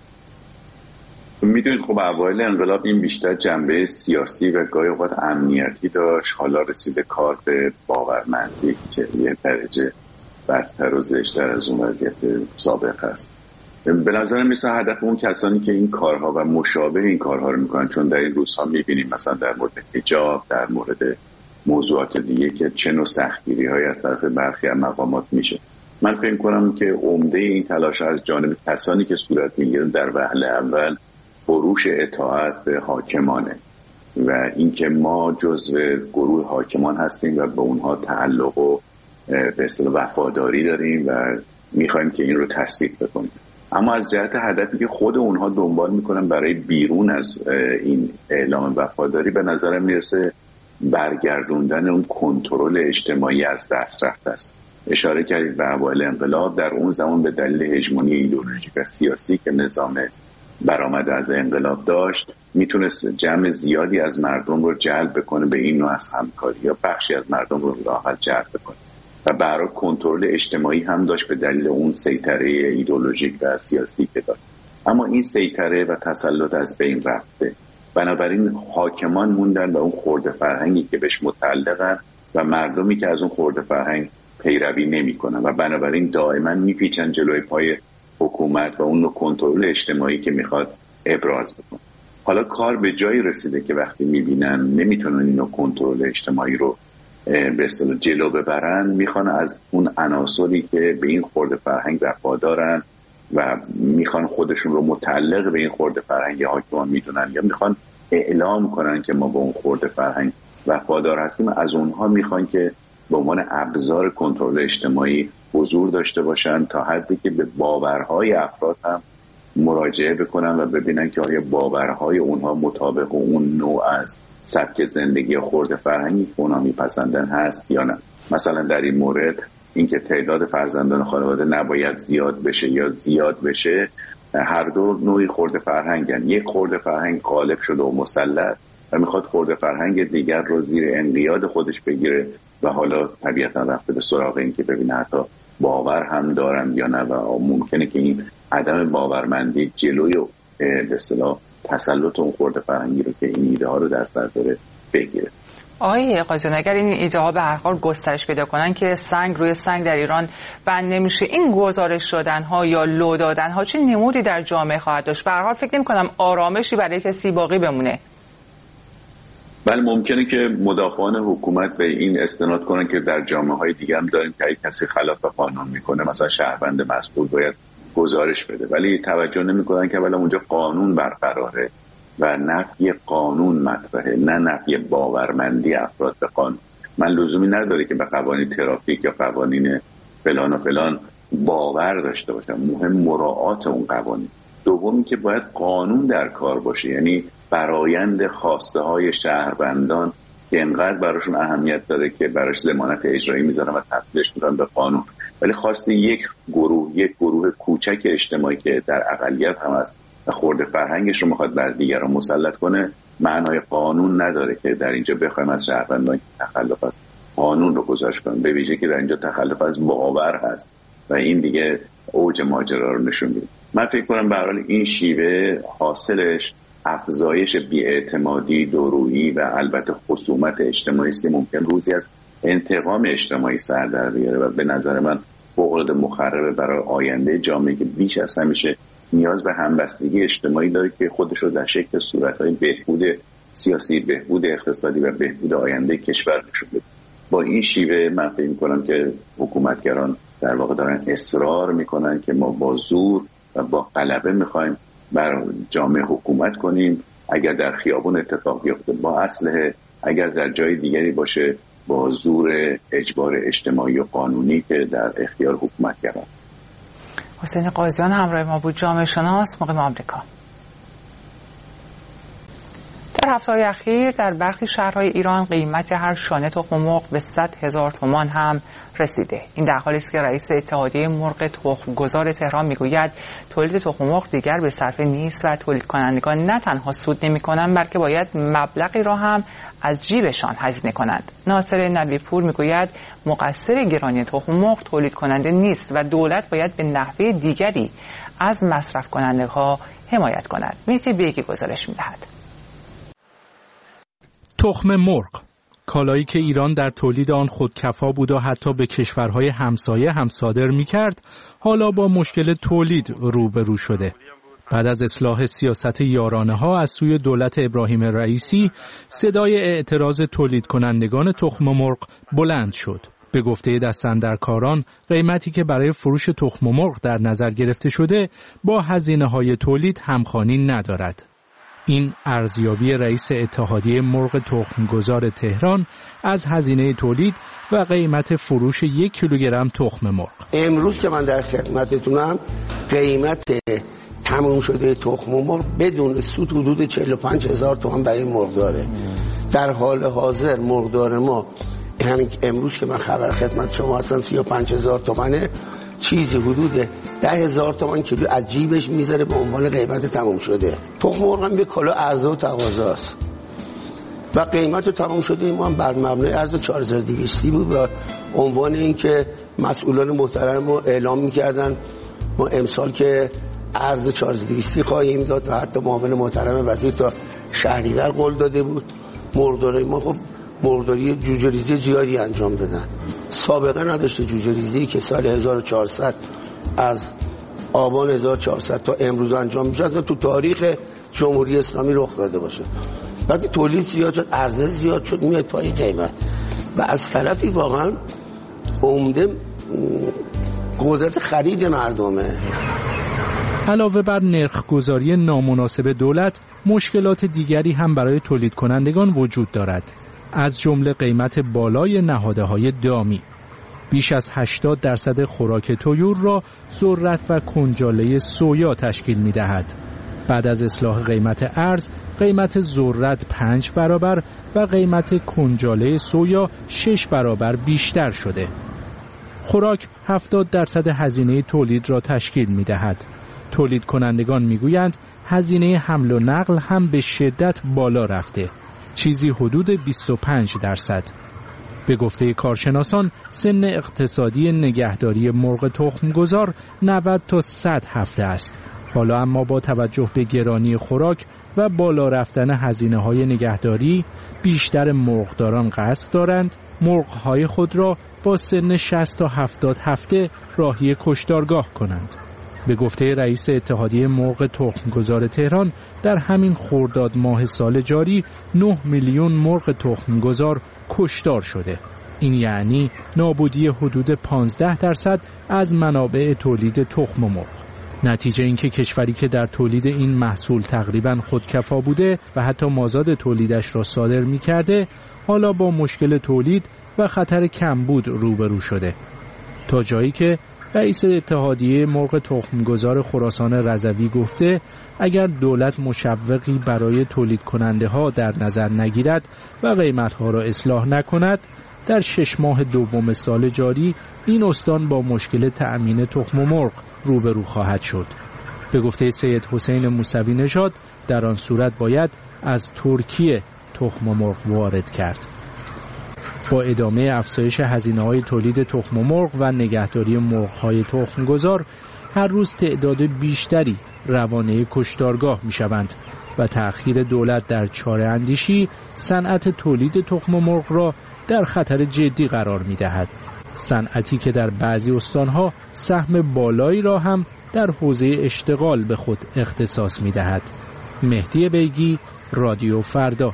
میدونید خب اوایل انقلاب این بیشتر جنبه سیاسی و گاهی اوقات امنیتی داشت، حالا رسیده کار به باورمندی که یه درجه بدتر و زشتر از اون وضعیت سابق است. به نظر میاد هدف اون کسانی که این کارها و مشابه این کارها رو میکنن، چون در این روزها میبینیم مثلا در مورد حجاب، در مورد موضوعات دیگه که چه نوع سختگیری‌هایی از طرف برخی از مقامات میشه. من فکر کنم که عمده این تلاش از جانب کسانی که صورت میگیرن در وهله اول فروش اطاعت به حاکمانه و اینکه ما جزو گروه حاکمان هستیم و به اونها تعلق و به اصطلاح وفاداری داریم و میخوایم که این رو تثبیت بکنیم. اما از جهت هدفی که خود اونها دنبال میکنن برای بیرون از این اعلام وفاداری، به نظرم میرسه برگردوندن اون کنترل اجتماعی از دست رفته است. اشاره کردید به اوایل انقلاب، در اون زمان به دلیل هژمونی ایدئولوژیک و سیاسی که نظام برآمد از انقلاب داشت، میتونست جمع زیادی از مردم رو جلب بکنه به این نوع از همکاری، یا بخشی از مردم رو راحت جلب بکنه و برای کنترل اجتماعی هم داشت به دلیل اون سیطره ایدئولوژیک و سیاسی که داشت. اما این سیطره و تسلط از بین رفته، بنابراین حاکمان موندن و اون خرده فرهنگی که بهش متعلقن و مردمی که از اون خرده فرهنگ پیروی نمی‌کنن و بنابراین دائما میپیچن جلوی پای حکومت و اون نوع کنترل اجتماعی که میخواد ابراز بکنه. حالا کار به جایی رسیده که وقتی میبینن نمیتونن این نوع کنترل اجتماعی رو به اصطلاح جلو ببرن، میخوان از اون عناصری که به این خرد فرهنگ وفادارن و میخوان خودشون رو متعلق به این خرد فرهنگ حاکمان میدونن یا میخوان اعلام کنن که ما به اون خرد فرهنگ وفادار هستیم، از اونها میخوان که به عنوان ابزار کنترل اجتماعی حضور داشته باشن تا حدی که به باورهای افراد هم مراجعه بکنن و ببینن که آیا باورهای اونها مطابق اون نوع از سبک زندگی خرد فرهنگی که اونها میپسندن هست یا نه. مثلا در این مورد اینکه تعداد فرزندان خانواده نباید زیاد بشه یا زیاد بشه، هر دو نوعی خرد فرهنگن. یک خرد فرهنگ غالب شده و مسلط و میخواد خرد فرهنگ دیگر رو زیر انقیاد خودش بگیره و حالا طبیعتا رفته به سراغ این که ببینه حتی باور هم دارن یا نه و ممکنه که این عدم باورمندی جلوی به اصطلاح تسلط اون خرد فرهنگی رو که این ایده ها رو در سر داره بگیره. آقای قاضیان، اگر این ایده ها به هر حال گسترش پیدا کنن که سنگ روی سنگ در ایران بند نمیشه، این گزارش شدن ها یا لو دادن ها چه نمودی در جامعه خواهد داشت؟ به هر حال فکر نمی‌کنم آرامشی برای کسی باقی بمونه. بله، ممکنه که مدافعان حکومت به این استناد کنن که در جامعه‌های دیگه هم داریم که کسی خلاف قانون میکنه، مثلا شهروند مسئول باید گزارش بده، ولی توجه نمیکنن که اولا اونجا قانون برقراره و نفی قانون مطرحه، نه نفی باورمندی افراد به قانون. من لزومی نداره که به قوانین ترافیک یا قوانین فلان و فلان باور داشته باشم، مهم مراعات اون قوانین. دومی که باید قانون در کار باشه، یعنی فرایند خواسته های شهروندان که انقدر براشون اهمیت داره که براش ضمانت اجرایی میذارن و تبدیلش میکنن به قانون. ولی خواسته یک گروه کوچک اجتماعی که در اقلیت هم هست و خرد فرهنگش رو میخواد بر دیگران مسلط کنه، معنای قانون نداره که در اینجا بخوایم از شهروندان تخلف از قانون رو گذاشت کنیم، به ویژه که در اینجا تخلف از باور هست و این دیگه اوج ماجرا رو نشون میده. من فکر کنم به هر حال این شیوه حاصلش افزایش بی‌اعتمادی، دورویی و البته خصومت اجتماعی است که ممکن روزی از انتقام اجتماعی سر در بیاره و به نظر من فوق‌العاده مخربه برای آینده جامعه که بیش از همیشه نیاز به همبستگی اجتماعی داره که خودش رو در شکل صورت‌های بهبود سیاسی، بهبود اقتصادی و بهبود آینده کشور نشون بده. با این شیوه من فکر می‌کنم که حکومتگران در واقع دارن اصرار میکنن که ما با زور و با غلبه میخوایم بر جامعه حکومت کنیم. اگر در خیابون اتفاق بیفته با اسلحه، اگر در جای دیگری باشه با زور اجبار اجتماعی و قانونی که در اختیار حکومتگران. حسین قاضیان همراه ما بود، جامعه شناس، مقیم آمریکا. در هفته‌های اخیر در برخی شهرهای ایران قیمت هر شانه تخم مرغ به 100,000 تومان هم رسیده. این در حالی است که رئیس اتحادیه مرغ تخمگذار تهران میگوید تولید تخم مرغ دیگر به صرفه نیست و تولید کنندگان نه تنها سود نمی‌کنند بلکه باید مبلغی را هم از جیبشان هزینه کنند. ناصر نبی‌پور میگوید مقصر گرانی تخم مرغ تولید کننده نیست و دولت باید به نحوه دیگری از مصرف کنندگان حمایت کند. مهدی بیگی گزارش می‌دهد. تخم مرغ، کالایی که ایران در تولید آن خودکفا بود و حتی به کشورهای همسایه هم صادر می‌کرد، حالا با مشکل تولید روبرو شده. بعد از اصلاح سیاست یارانه‌ها از سوی دولت ابراهیم رئیسی، صدای اعتراض تولید کنندگان تخم مرغ بلند شد. به گفته دستاندرکاران، قیمتی که برای فروش تخم مرغ در نظر گرفته شده با هزینه‌های تولید همخوانی ندارد. این ارزیابی رئیس اتحادیه مرغ تخمگذار تهران از هزینه تولید و قیمت فروش 1 کیلوگرم تخم مرغ. امروز که من در خدمتتونم قیمت تموم شده تخم مرغ بدون سود حدود 45,000 تومان برای مرغداره. در حال حاضر مرغدار ما همین امروز که من خبر خدمت شما هستم 35,000 تومانه، چیزی حدود 10,000 تومان کیلو از جیبش میذاره به عنوان قیمت تمام شده. تخم مرغ هم به کلا عرضه و تقاضاست و قیمت تمام شده ما هم بر مبنای عرض 4200 بود و عنوان این که مسئولان محترم رو اعلام میکردن ما امسال که عرض 4200 خواهیم داد و حتی معاون محترم وزیر تا شهریور قول داده بود. مرغدارای ما خب مرغداری جوجه ریزی زیادی انجام دادن، سابقه نداشته جوجه ریزی که سال 1400 از آبان 1400 تا امروز انجام میشه از تو تاریخ جمهوری اسلامی رخ داده باشه. وقتی تولید زیاد شد، عرضه زیاد شد، میاد پای قیمت. و از طرفی واقعا عمده قدرت خرید مردمه. علاوه بر نرخ‌گذاری نامناسب دولت، مشکلات دیگری هم برای تولید کنندگان وجود دارد. از جمله قیمت بالای نهادهای دامی. بیش از 80% خوراک طیور را ذرت و کنجاله سویا تشکیل می‌دهد. بعد از اصلاح قیمت ارز، قیمت ذرت 5 برابر و قیمت کنجاله سویا 6 برابر بیشتر شده. خوراک 70% هزینه تولید را تشکیل می‌دهد. تولید کنندگان می‌گویند هزینه حمل و نقل هم به شدت بالا رفته، چیزی حدود 25%. به گفته کارشناسان، سن اقتصادی نگهداری مرغ تخمگذار 90 تا 100 هفته است. حالا اما با توجه به گرانی خوراک و بالا رفتن هزینه‌های نگهداری، بیشتر مرغداران قصد دارند مرغ‌های خود را با سن 60 تا 70 هفته راهی کشتارگاه کنند. به گفته رئیس اتحادیه مرغ تخمگذار تهران، در همین خرداد ماه سال جاری 9 میلیون مرغ تخمگذار کشتار شده. این یعنی نابودی حدود 15% از منابع تولید تخم مرغ. نتیجه این که کشوری که در تولید این محصول تقریباً خودکفا بوده و حتی مازاد تولیدش را صادر می‌کرده، حالا با مشکل تولید و خطر کمبود روبرو شده. تا جایی که رئیس اتحادیه مرغ تخمگذار خراسان رضوی گفته اگر دولت مشوقی برای تولید کننده ها در نظر نگیرد و قیمت ها را اصلاح نکند، در 6 ماه دوم سال جاری این استان با مشکل تأمین تخم مرغ روبرو خواهد شد. به گفته سید حسین موسوی نژاد، در آن صورت باید از ترکیه تخم مرغ وارد کرد. با ادامه افزایش هزینه‌های تولید تخم مرغ و نگهداری مرغ‌های تخمگذار، هر روز تعداد بیشتری روانه کشتارگاه می‌شوند و تأخیر دولت در چاره اندیشی صنعت تولید تخم مرغ را در خطر جدی قرار می‌دهد. صنعتی که در بعضی استان‌ها سهم بالایی را هم در حوزه اشتغال به خود اختصاص می‌دهد. مهدی بیگی، رادیو فردا.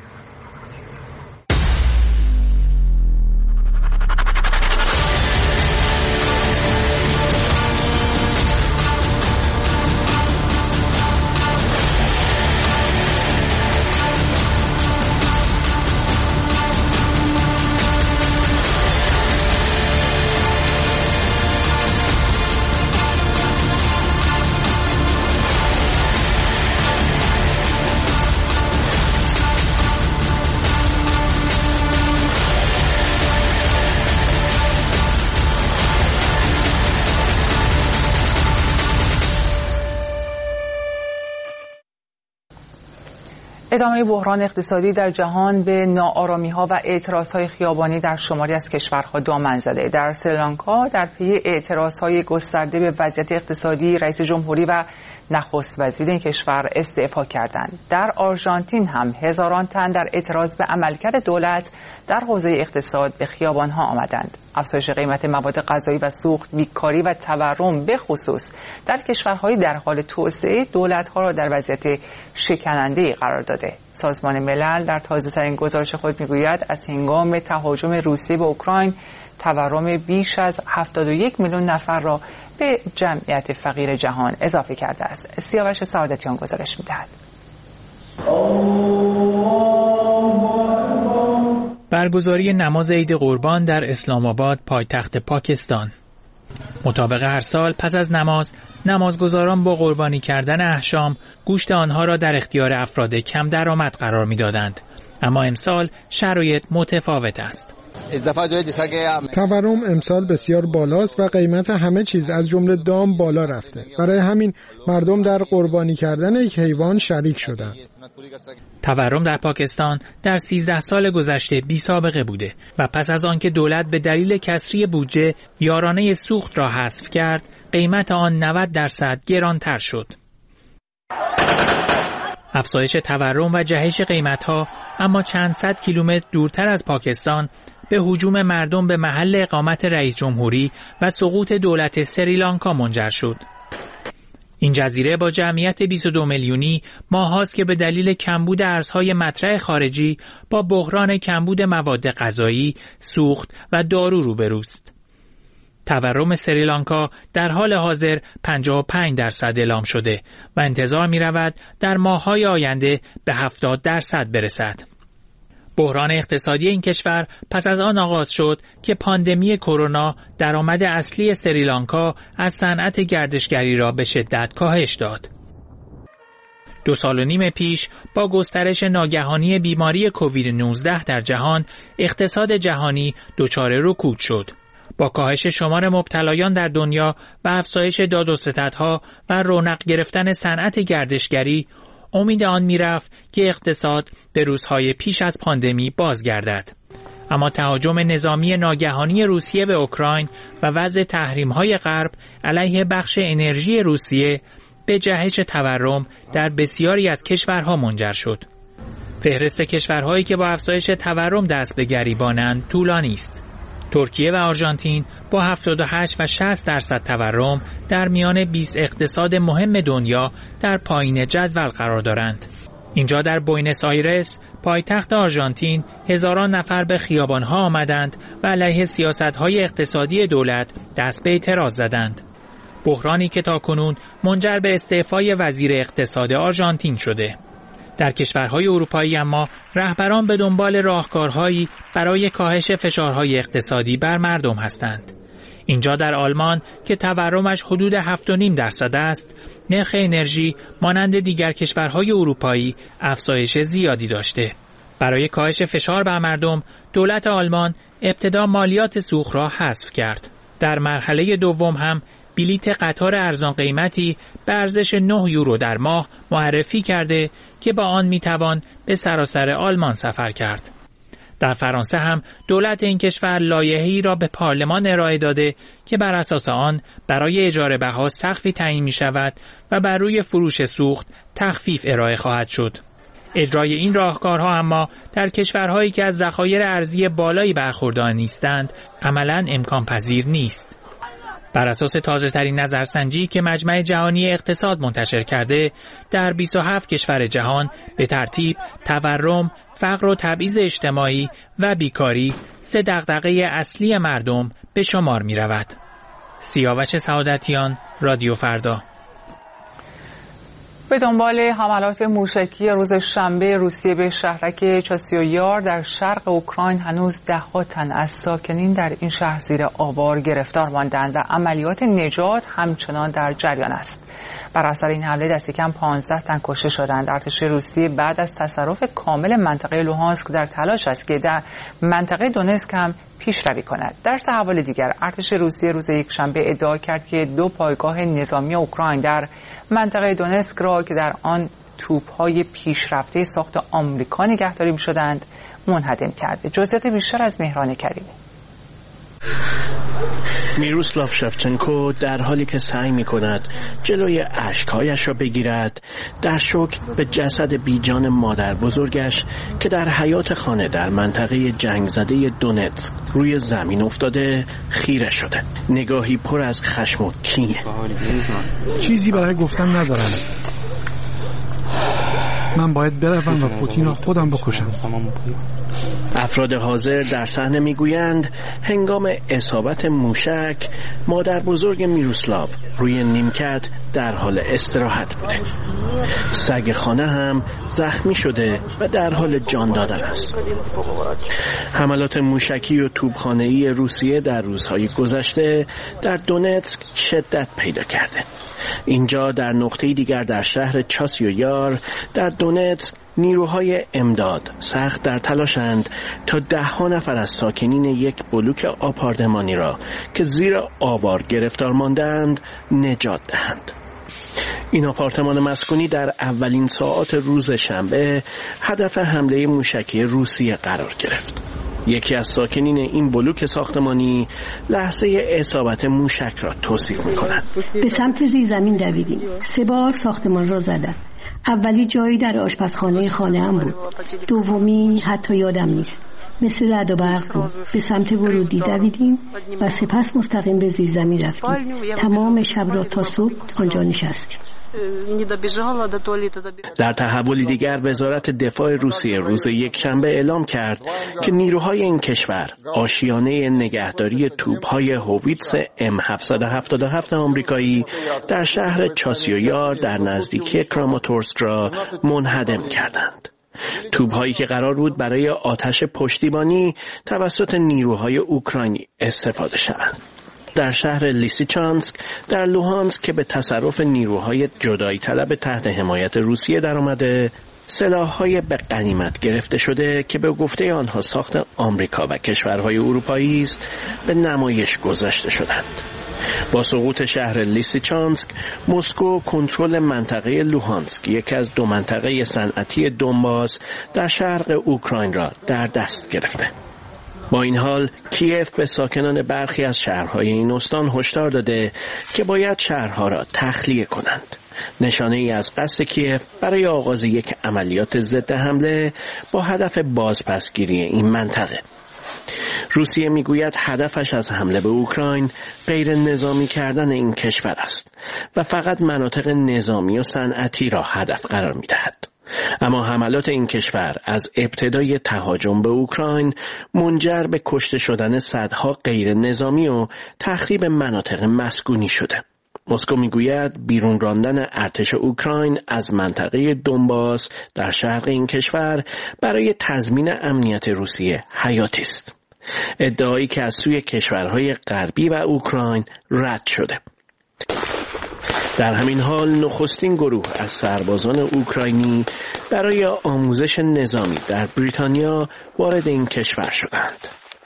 ادامه بحران اقتصادی در جهان به ناآرامی‌ها و اعتراض‌های خیابانی در شماری از کشورها دامن زده. در سریلانکا در پی اعتراض‌های گسترده به وضعیت اقتصادی، رئیس جمهوری و نخست وزیر این کشور استعفا کردند. در آرژانتین هم هزاران تن در اعتراض به عملکرد دولت در حوزه اقتصاد به خیابان‌ها آمدند. افزایش قیمت مواد غذایی و سوخت، بیکاری و تورم به خصوص در کشورهای در حال توسعه دولت‌ها را در وضعیت شکننده قرار داده. سازمان ملل در تازه‌ترین گزارش خود می‌گوید از هنگام تهاجم روسیه به اوکراین تورم بیش از 71 میلیون نفر را به جمعیت فقیر جهان اضافه کرده است. سیاوش سعادتیان گزارش می‌دهد. برگزاری نماز عید قربان در اسلام آباد، پایتخت پاکستان. مطابق هر سال پس از نمازگزاران با قربانی کردن احشام گوشت آنها را در اختیار افراد کم درآمد قرار می‌دادند. اما امسال شرایط متفاوت است. تورم امسال بسیار بالاست و قیمت همه چیز از جمله دام بالا رفته. برای همین مردم در قربانی کردن یک حیوان شریک شدند. تورم در پاکستان در 13 سال گذشته بی سابقه بوده و پس از آنکه دولت به دلیل کسری بودجه یارانه سوخت را حذف کرد، قیمت آن 90% گرانتر شد. افزایش تورم و جهش قیمت‌ها اما چند صد کیلومتر دورتر از پاکستان به هجوم مردم به محل اقامت رئیس جمهوری و سقوط دولت سریلانکا منجر شد. این جزیره با جمعیت 22 میلیونی ماهاست که به دلیل کمبود ارزهای مطرح خارجی با بحران کمبود مواد غذایی، سوخت و دارو روبروست. تورم سریلانکا در حال حاضر 55% اعلام شده و انتظار می رود در ماه‌های آینده به 70% برسد. بحران اقتصادی این کشور پس از آن آغاز شد که پاندمی کرونا درآمد اصلی سریلانکا از صنعت گردشگری را به شدت کاهش داد. 2.5 سال پیش با گسترش ناگهانی بیماری کووید 19 در جهان، اقتصاد جهانی دچار رکود شد. با کاهش شمار مبتلایان در دنیا و افزایش داد و ستدها و رونق گرفتن صنعت گردشگری، امید آن میرفت که اقتصاد به روزهای پیش از پاندمی بازگردد. اما تهاجم نظامی ناگهانی روسیه به اوکراین و وضع تحریم‌های غرب علیه بخش انرژی روسیه به جهش تورم در بسیاری از کشورها منجر شد. فهرست کشورهایی که با افزایش تورم دست به گریبانند طولانی است. ترکیه و آرژانتین با 78 و 60% تورم در میان 20 اقتصاد مهم دنیا در پایین جدول قرار دارند. اینجا در بوینس آیرس، پایتخت آرژانتین، هزاران نفر به خیابان‌ها آمدند و علیه سیاست‌های اقتصادی دولت دست به اعتراض زدند. بحرانی که تاکنون منجر به استعفای وزیر اقتصاد آرژانتین شده. در کشورهای اروپایی اما رهبران به دنبال راهکارهایی برای کاهش فشارهای اقتصادی بر مردم هستند. اینجا در آلمان که تورمش حدود 7.5% است، نرخ انرژی مانند دیگر کشورهای اروپایی افزایش زیادی داشته. برای کاهش فشار بر مردم، دولت آلمان ابتدا مالیات سوخت را حذف کرد. در مرحله دوم هم بلیت قطار ارزان قیمتی به ارزش 9 یورو در ماه معرفی کرده که با آن میتوان به سراسر آلمان سفر کرد. در فرانسه هم دولت این کشور لایحه‌ای را به پارلمان ارائه داده که بر اساس آن برای اجاره بها سقفی تعیین می شود و بر روی فروش سوخت تخفیف ارائه خواهد شد. اجرای این راهکارها اما در کشورهایی که از ذخایر ارزی بالایی برخوردار نیستند عملاً امکان پذیر نیست. بر اساس تازه‌ترین نظرسنجی که مجمع جهانی اقتصاد منتشر کرده، در 27 کشور جهان به ترتیب تورم، فقر و تبعیض اجتماعی و بیکاری 3 دغدغه اصلی مردم به شمار می رود. سیاوش سعادتیان، رادیو فردا. به دنبال حملات موشکی روز شنبه روسیه به شهرک چاسیویار در شرق اوکراین هنوز ده‌ها تن از ساکنین در این شهر زیر آوار گرفتار ماندند و عملیات نجات همچنان در جریان است. بر اثر این حمله دست کم 15 تن کشته شدند. ارتش روسیه بعد از تصرف کامل منطقه لوهانسک در تلاش است که در منطقه دونتسک هم پیشروی کند. در تحول دیگر، ارتش روسیه روز یکشنبه ادعا کرد که 2 پایگاه نظامی اوکراین در منطقه دونتسک را که در آن توپ‌های پیشرفته ساخت آمریکا نگهداری می‌شدند منهدم کرده. جزئیات بیشتر از مهران کریمی. میروسلاو شفچنکو در حالی که سعی می‌کند جلوی اشک‌هایش را بگیرد، در شوک به جسد بیجان مادر بزرگش که در حیاط خانه در منطقه جنگ زده دونتسک روی زمین افتاده خیره شده. نگاهی پر از خشم و کینه. چیزی برای گفتن ندارم. من باید بروم و پوتین را خودم بکشم. افراد حاضر در صحنه میگویند هنگام اصابت موشک مادر بزرگ میروسلاو روی نیمکت در حال استراحت بوده. سگ خانه هم زخمی شده و در حال جان دادن است. حملات موشکی و توپخانه‌ای روسیه در روزهای گذشته در دونتسک شدت پیدا کرده. اینجا در نقطه دیگر در شهر چاسیویار در دونتسک نیروهای امداد سخت در تلاشند تا 10 نفر از ساکنین یک بلوک آپارتمانی را که زیر آوار گرفتار ماندند نجات دهند. این آپارتمان مسکونی در اولین ساعات روز شنبه هدف حمله موشکی روسیه قرار گرفت. یکی از ساکنین این بلوک ساختمانی لحظه اصابت موشک را توصیف می‌کند. به سمت زیرزمین دویدیم. 3 بار ساختمان را زدن. اولی جایی در آشپزخانه خانه‌ام بود. دومی حتی یادم نیست. مثل رعد و برق بود. به سمت ورودی دویدیم و سپس مستقیم به زیرزمین رفتیم. تمام شب را تا صبح آنجا نشستیم. در تحولی دیگر وزارت دفاع روسیه روز یکشنبه اعلام کرد که نیروهای این کشور آشیانه نگهداری توپ‌های هوویتس M777 آمریکایی در شهر چاسیویار در نزدیکی کراماتورسک را منهدم کردند. توپ‌هایی که قرار بود برای آتش پشتیبانی توسط نیروهای اوکراینی استفاده شوند. در شهر لیسیچانسک در لوهانسک که به تصرف نیروهای جدایی طلب تحت حمایت روسیه در آمده، سلاح‌های به غنیمت گرفته شده که به گفته آنها ساخت آمریکا و کشورهای اروپایی است به نمایش گذاشته شدند. با سقوط شهر لیسیچانسک، مسکو کنترل منطقه لوهانسک، یکی از دو منطقه صنعتی دونباس در شرق اوکراین را در دست گرفته. با این حال کیف به ساکنان برخی از شهرهای این استان هشدار داده که باید شهرها را تخلیه کنند. نشانه ای از قصد کیف برای آغاز یک عملیات ضد حمله با هدف بازپسگیری این منطقه. روسیه میگوید هدفش از حمله به اوکراین غیر نظامی کردن این کشور است و فقط مناطق نظامی و صنعتی را هدف قرار می‌دهد. اما حملات این کشور از ابتدای تهاجم به اوکراین منجر به کشته شدن صدها غیر نظامی و تخریب مناطق مسکونی شده. مسکو میگوید بیرون راندن ارتش اوکراین از منطقه دونباس در شرق این کشور برای تضمین امنیت روسیه حیاتی است. ادعایی که از سوی کشورهای غربی و اوکراین رد شده. در همین حال نخستین گروه از سربازان اوکراینی برای آموزش نظامی در بریتانیا وارد این کشور شدند.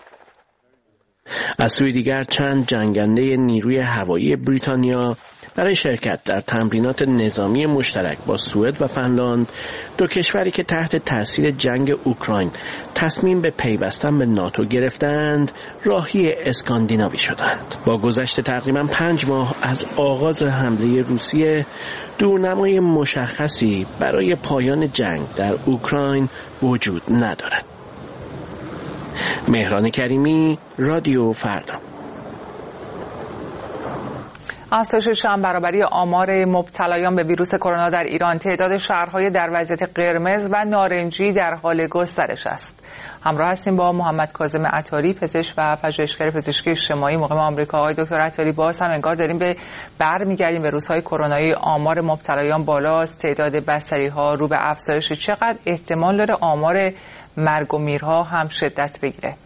از سوی دیگر چند جنگنده نیروی هوایی بریتانیا برای شرکت در تمرینات نظامی مشترک با سوئد و فنلاند، دو کشوری که تحت تاثیر جنگ اوکراین تصمیم به پیوستن به ناتو گرفتند، راهی اسکاندیناوی شدند. با گذشت تقریباً 5 ماه از آغاز حمله روسیه، دورنمای مشخصی برای پایان جنگ در اوکراین وجود ندارد. مهران کریمی، رادیو فردا. افزایش چند برابری آمار مبتلایان به ویروس کرونا در ایران، تعداد شهرهای در وضعیت قرمز و نارنجی در حال گسترش است. همراه هستیم با محمد کاظم عطاری، پزشک و پژوهشگر پزشکی اجتماعی مقیم آمریکا. آقای دکتر عطاری، باز هم انگار داریم برمیگردیم به روزهای کرونایی. آمار مبتلایان بالاست، تعداد بستری‌ها رو به افزایش. چقدر احتمال داره آمار مرگ و میرها هم شدت بگیره؟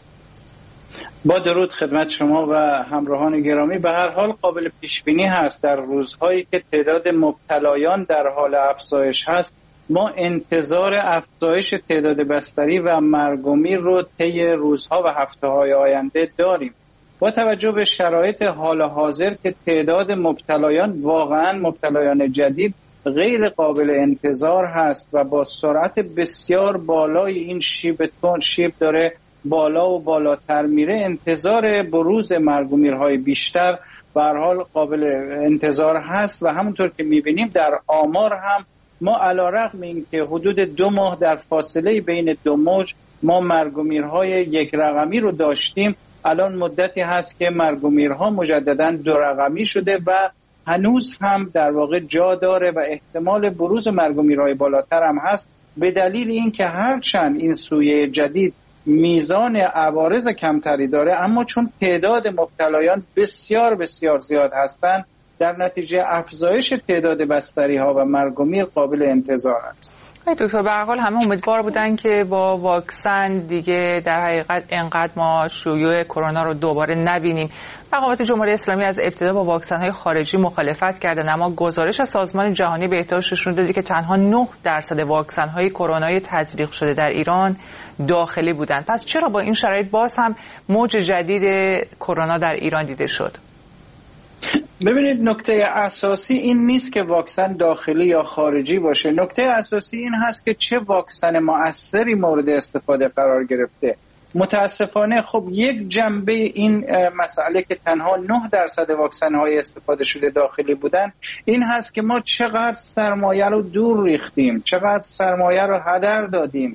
با درود خدمت شما و همراهان گرامی. به هر حال قابل پیش بینی هست در روزهایی که تعداد مبتلایان در حال افزایش هست، ما انتظار افزایش تعداد بستری و مرگ و میر رو طی روزها و هفته‌های آینده داریم. با توجه به شرایط حال حاضر که تعداد مبتلایان، واقعا مبتلایان جدید، غیر قابل انتظار هست و با سرعت بسیار بالای این شیب داره بالا و بالاتر میره، انتظار بروز مرگ و میرهای بیشتر به هر حال قابل انتظار هست و همونطور که میبینیم در آمار هم ما علیرغم اینکه حدود 2 ماه در فاصله بین 2 موج ما مرگ و میرهای 1 رقمی رو داشتیم، الان مدتی هست که مرگ و میرها مجددا 2 رقمی شده و هنوز هم در واقع جا داره و احتمال بروز مرگ و میرهای بالاتر هم هست، به دلیل اینکه هرچند این سویه جدید میزان عوارض کمتری داره، اما چون تعداد مبتلایان بسیار بسیار زیاد هستند، در نتیجه افزایش تعداد بستری ها و مرگ و میر قابل انتظار است. دکتر، به هر حال همه امیدوار بودن که با واکسن دیگه در حقیقت انقدر ما شیوع کرونا رو دوباره نبینیم. مقامات جمهوری اسلامی از ابتدا با واکسن های خارجی مخالفت کردن، اما گزارش از سازمان جهانی بهداشت نشون داده که تنها 9% واکسن های کرونایی تزریق شده در ایران داخلی بودند. پس چرا با این شرایط باز هم موج جدید کرونا در ایران دیده شد؟ ببینید، نکته اساسی این نیست که واکسن داخلی یا خارجی باشه. نکته اساسی این هست که چه واکسن مؤثری مورد استفاده قرار گرفته. متاسفانه خب یک جنبه این مسئله که تنها 9% واکسن های استفاده شده داخلی بودن این هست که ما چقدر سرمایه رو دور ریختیم، چقدر سرمایه رو هدر دادیم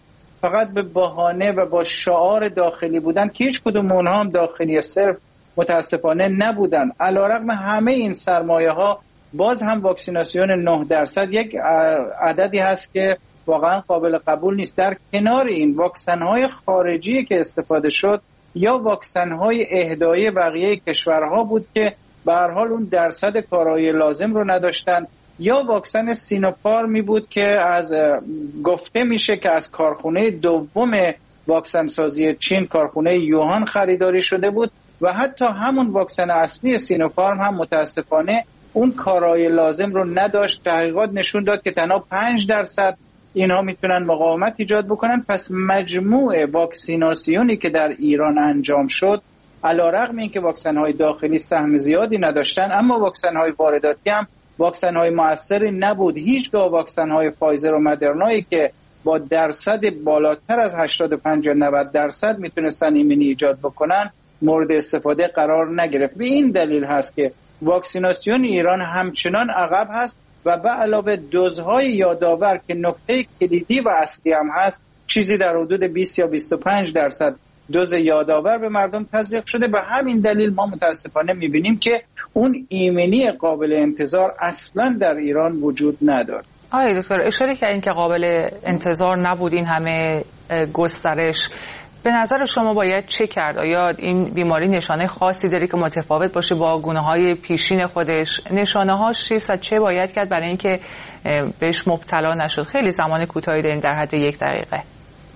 فقط به بهانه و با شعار داخلی بودن که هیچ کدوم اونها هم داخلی صرف متاسفانه نبودن. علیرغم همه این سرمایه ها باز هم واکسیناسیون 9% یک عددی هست که واقعا قابل قبول نیست. در کنار این واکسن های خارجی که استفاده شد یا واکسن های اهدایی بقیه کشورها بود که به هر حال اون درصد کارایی لازم رو نداشتن، یا واکسن سینوفارمی بود که از گفته میشه که از کارخونه دوم واکسن سازی چین، کارخونه یوهان خریداری شده بود و حتی همون واکسن اصلی سینوفارم هم متاسفانه اون کارایی لازم رو نداشت. تحقیقات نشون داد که تنها 5% اینها میتونن مقاومت ایجاد بکنن. پس مجموع واکسیناسیونی که در ایران انجام شد، علیرغم اینکه واکسن‌های داخلی سهم زیادی نداشتن، اما واکسن‌های وارداتی هم واکسن‌های مؤثری نبود. هیچگاه واکسن‌های فایزر و مدرنایی که با درصد بالاتر از 85 یا 90% میتونستن ایمنی ایجاد بکنن مورد استفاده قرار نگرفت. به این دلیل هست که واکسیناسیون ایران همچنان عقب هست و به علاوه دوزهای یادآور که نکته کلیدی و اصلی هم هست، چیزی در حدود 20 یا 25% دوز یادآور به مردم تزریق شده. به همین دلیل ما متاسفانه میبینیم که اون ایمنی قابل انتظار اصلا در ایران وجود نداره. آقای دکتر اشاره کردین که قابل انتظار نبود این همه گسترش. به نظر شما باید چه کرد؟ آیا این بیماری نشانه خاصی داره که متفاوت باشه با گونه‌های پیشین خودش؟ نشانه‌هاش چیست؟ چه باید کرد برای اینکه بهش مبتلا نشد؟ خیلی زمان کوتاهی داریم، در حد 1 دقیقه.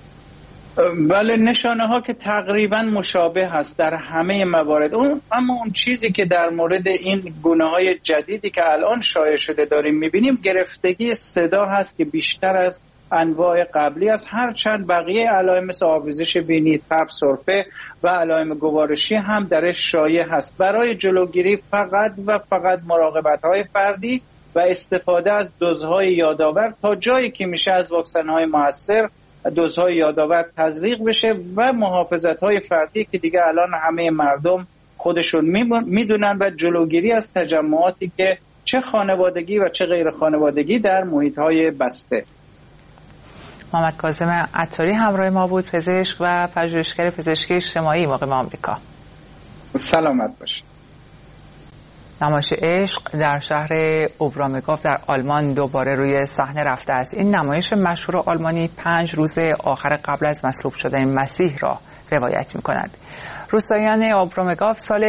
بله، نشانه ها که تقریبا مشابه هست در همه موارد. اما اون چیزی که در مورد این گونه های جدیدی که الان شایع شده داریم میبینیم، گرفتگی صدا هست که بیشتر از انواع قبلی است. هرچند بقیه علائم مثل آویزش بینی، تب، سرفه و علائم گوارشی هم درش شایع هست. برای جلوگیری فقط و فقط مراقبت های فردی و استفاده از دوزهای یادآور تا جایی که میشه از واکسن های مؤثر دوزهای یادآور تزریق بشه و محافظت‌های فردی که دیگه الان همه مردم خودشون میدونن و جلوگیری از تجمعاتی که چه خانوادگی و چه غیر خانوادگی در محیط‌های بسته. محمد کاظم عطاری همراه ما بود، پزشک و پژوهشگر پزشکی اجتماعی مقیم آمریکا. سلامت باشید. نمایش عشق در شهر اوبرامگاو در آلمان دوباره روی صحنه رفته است. این نمایش مشهور آلمانی 5 روز آخر قبل از مصلوب شدن مسیح را روایت می‌کند. روستاییان اوبرامگاو سال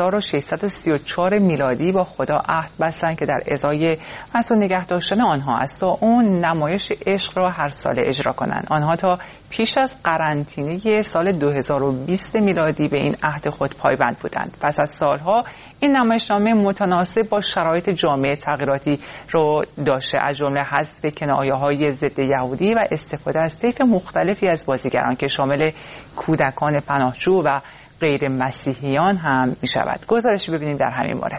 1634 میلادی با خدا عهد بستند که در ازای مسئول نگه داشتن آنها است و اون نمایش عشق را هر سال اجرا کنند. آنها تا پیش از قرنطینه سال 2020 میلادی به این عهد خود پایبند بودند. پس از سالها این نمایشنامه متناسب با شرایط جامعه تغییراتی رو داشته، از جمله حذف کنایه‌های ضد یهودی و استفاده از طیف مختلفی از بازیگران که شامل کودکان پناهجو و غیر مسیحیان هم می شود. گزارشی ببینیم در همین مورد.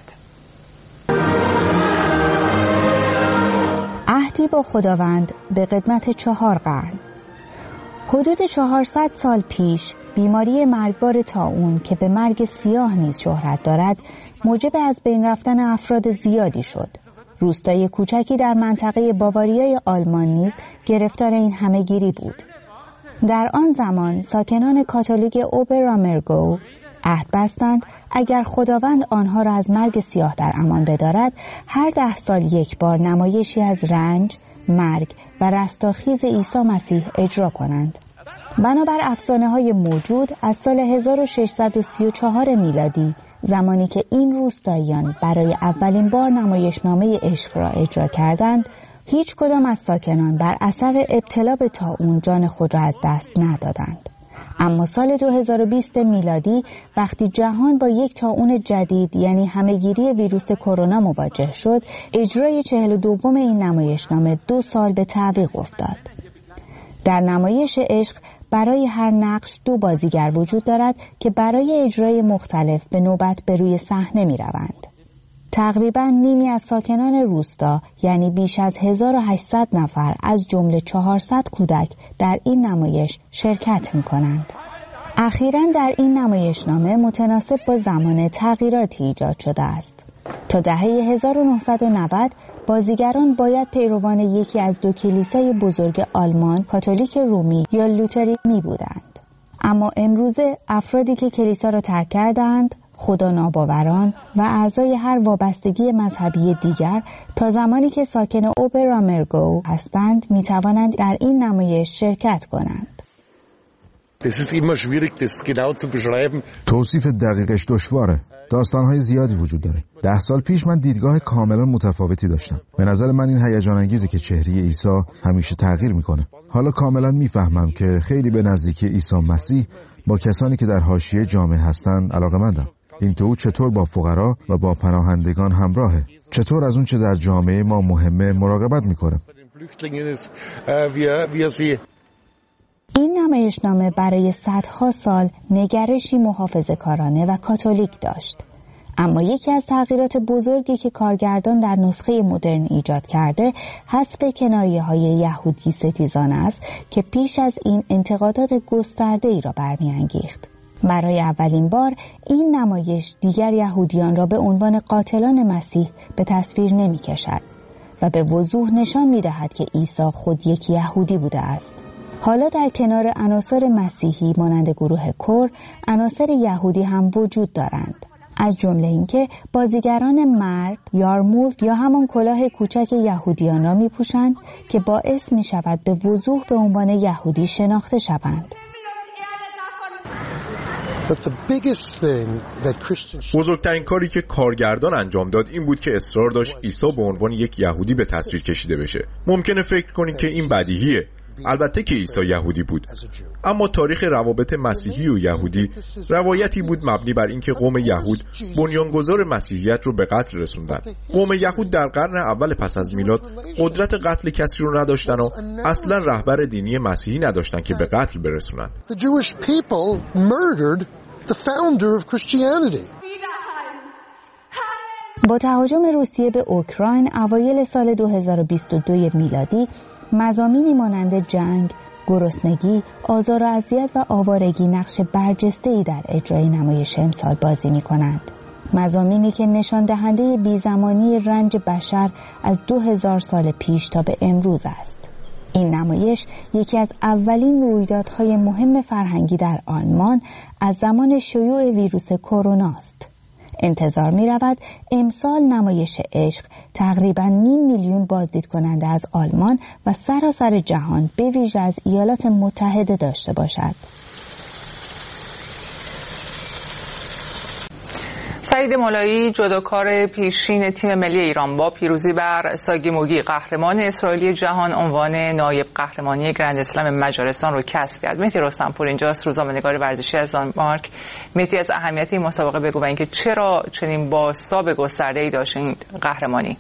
عهدی با خداوند به قدمت 4 قرن. حدود 400 سال پیش بیماری مرگبار طاعون که به مرگ سیاه نیز شهرت دارد موجب از بین رفتن افراد زیادی شد. روستای کوچکی در منطقه باواریای آلمان نیز گرفتار این همه‌گیری بود. در آن زمان ساکنان کاتولیک اوبرامرگو عهد بستند اگر خداوند آنها را از مرگ سیاه در امان بدارد، هر 10 سال یک بار نمایشی از رنج، مرگ و رستاخیز عیسی مسیح اجرا کنند. بنابر افسانه‌های موجود از سال 1634 میلادی، زمانی که این روستاییان برای اولین بار نمایشنامه عشق را اجرا کردند، هیچ کدام از ساکنان بر اثر ابتلا به طاعون جان خود را از دست ندادند. اما سال 2020 میلادی وقتی جهان با یک طاعون جدید یعنی همه‌گیری ویروس کرونا مواجه شد، اجرای 42 این نمایشنامه 2 سال به تعویق افتاد. در نمایش عشق برای هر نقش 2 بازیگر وجود دارد که برای اجرای مختلف به نوبت به روی صحنه می روند. تقریباً نیمی از ساکنان روستا یعنی بیش از 1800 نفر از جمله 400 کودک در این نمایش شرکت می کنند. اخیراً در این نمایشنامه متناسب با زمان تغییراتی ایجاد شده است. تا دهه 1990 بازیگران باید پیروان یکی از دو کلیسای بزرگ آلمان، کاتولیک رومی یا لوترانی بودند. اما امروزه افرادی که کلیسا را ترک کردند، خدا ناباوران و اعضای هر وابستگی مذهبی دیگر تا زمانی که ساکن اوبرامرگو هستند می توانند در این نمایش شرکت کنند. توصیف دقیقش دشواره. داستان‌های زیادی وجود داره. 10 سال پیش من دیدگاه کاملا متفاوتی داشتم. به نظر من این هیجان انگیزه که چهره عیسی همیشه تغییر میکنه. حالا کاملا میفهمم که خیلی به نزدیکی عیسی مسیح با کسانی که در حاشیه جامعه هستن علاقه‌مندم. اینکه او چطور با فقرا و با پناهندگان همراهه، چطور از اون چه در جامعه ما مهمه مراقبت میکنه. این نمایشنامه برای صدها سال نگرشی محافظه‌کارانه و کاتولیک داشت. اما یکی از تغییرات بزرگی که کارگردان در نسخه مدرن ایجاد کرده، حذف کنایه‌های یهودی ستیزان است که پیش از این انتقادات گسترده‌ای را برمی‌انگیخت. برای اولین بار این نمایش دیگر یهودیان را به عنوان قاتلان مسیح به تصویر نمی‌کشد و به وضوح نشان می‌دهد که عیسی خود یک یهودی بوده است. حالا در کنار عناصر مسیحی مانند گروه کور، عناصر یهودی هم وجود دارند. از جمله اینکه بازیگران مرد، یارمولک یا همان کلاه کوچک یهودیان را می‌پوشند که باعث می‌شود به وضوح به عنوان یهودی شناخته شوند. بزرگترین کاری که کارگردان انجام داد این بود که اصرار داشت عیسی به عنوان یک یهودی به تصویر کشیده بشه. ممکنه فکر کنید که این بدیهیه. البته که عیسی یهودی بود، اما تاریخ روابط مسیحی و یهودی روایتی بود مبنی بر اینکه قوم یهود بنیانگذار مسیحیت رو به قتل رسوندن. قوم یهود در قرن اول پس از میلاد قدرت قتل کسی رو نداشتن و اصلا رهبر دینی مسیحی نداشتن که به قتل برسونن. با تهاجم روسیه به اوکراین اوایل سال 2022 میلادی، مضامینی مانند جنگ، گرسنگی، آزار و اذیت و آوارگی نقش برجسته‌ای در اجرای نمایش امسال بازی می‌کنند. مضامینی که نشان دهنده بی‌زمانی رنج بشر از 2000 سال پیش تا به امروز است. این نمایش یکی از اولین رویدادهای مهم فرهنگی در آلمان از زمان شیوع ویروس کرونا است. انتظار می رود امسال نمایش عشق تقریباً 500,000 میلیون بازدید کننده از آلمان و سراسر جهان به ویژه از ایالات متحده داشته باشد. سعید مولایی، جودوکار پیشین تیم ملی ایران، با پیروزی بر ساگی موگی قهرمان اسرائیلی جهان عنوان نایب قهرمانی گرند اسلم مجارستان رو کسب کرد. مهدی رستمپور اینجاست، روزنامه‌نگار ورزشی از دانمارک. مهدی، از اهمیت این مسابقه بگو و اینکه چرا چنین بازتاب گسترده‌ای داشت این قهرمانی.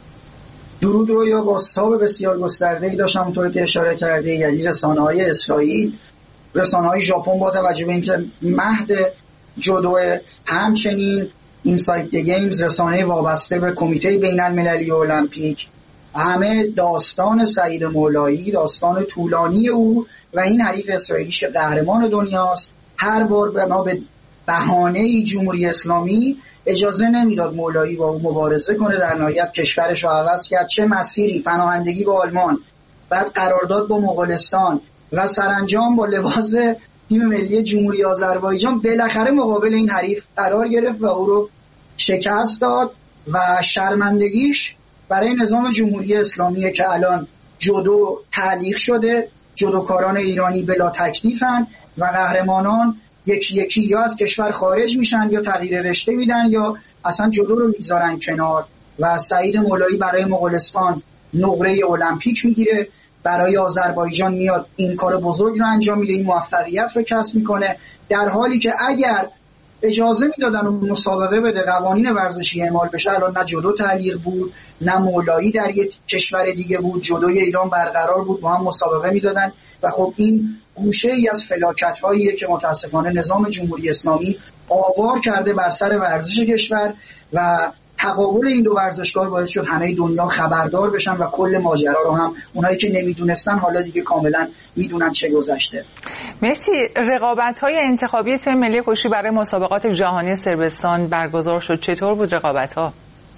درود رو یا بازتاب بسیار گسترده‌ای داشت، همونطور که اشاره کردی. یعنی رسانه‌های اسرائیل، رسانه‌های ژاپن با توجه به اینکه مهد جودو، همچنین اینسایت دی گیمز، رسانه وابسته به کمیته بین‌المللی المپیک، همه داستان سعید مولایی، داستان طولانی او و این حریف اسرائیلی که قهرمان دنیاست. هر بار به بهانه‌ای جمهوری اسلامی اجازه نمیداد مولایی با او مبارزه کنه، در نهایت کشورش رو عوض کرد. چه مسیری، پناهندگی به آلمان، بعد قرارداد با مغولستان و سرانجام با لباس تیم ملی جمهوری آذربایجان بالاخره مقابل این حریف قرار گرفت و او رو شکست داد و شرمندگیش برای نظام جمهوری اسلامی که الان جودو تعلیق شده، جودوکاران ایرانی بلا تکلیفن و قهرمانان یکی یکی یا از کشور خارج میشن یا تغییر رشته میدن یا اصلا جودو رو میذارن کنار. و سعید مولایی برای مغولستان نقره المپیک میگیره، برای آذربایجان میاد این کار بزرگ رو انجام میده، این موفقیت رو کسب میکنه، در حالی که اگر اجازه میدادن اون مسابقه بده، قوانین ورزشی اعمال بشه، الان نه جودو تعلیق بود، نه مولایی در یک کشور دیگه بود، جودوی ایران برقرار بود، با هم مسابقه میدادن. و خب این گوشه ای از فلاکت هاییه که متاسفانه نظام جمهوری اسلامی آوار کرده بر سر ورزش کشور و تقابل این دو ورزشکار باعث شد همه دنیا خبردار بشن و کل ماجرا رو هم اونایی که نمیدونستن حالا دیگه کاملا میدونن چه گذشته. مرسی. رقابت‌های انتخابی تیم ملی کشتی برای مسابقات جهانی صربستان برگزار شد. چطور بود رقابت‌ها؟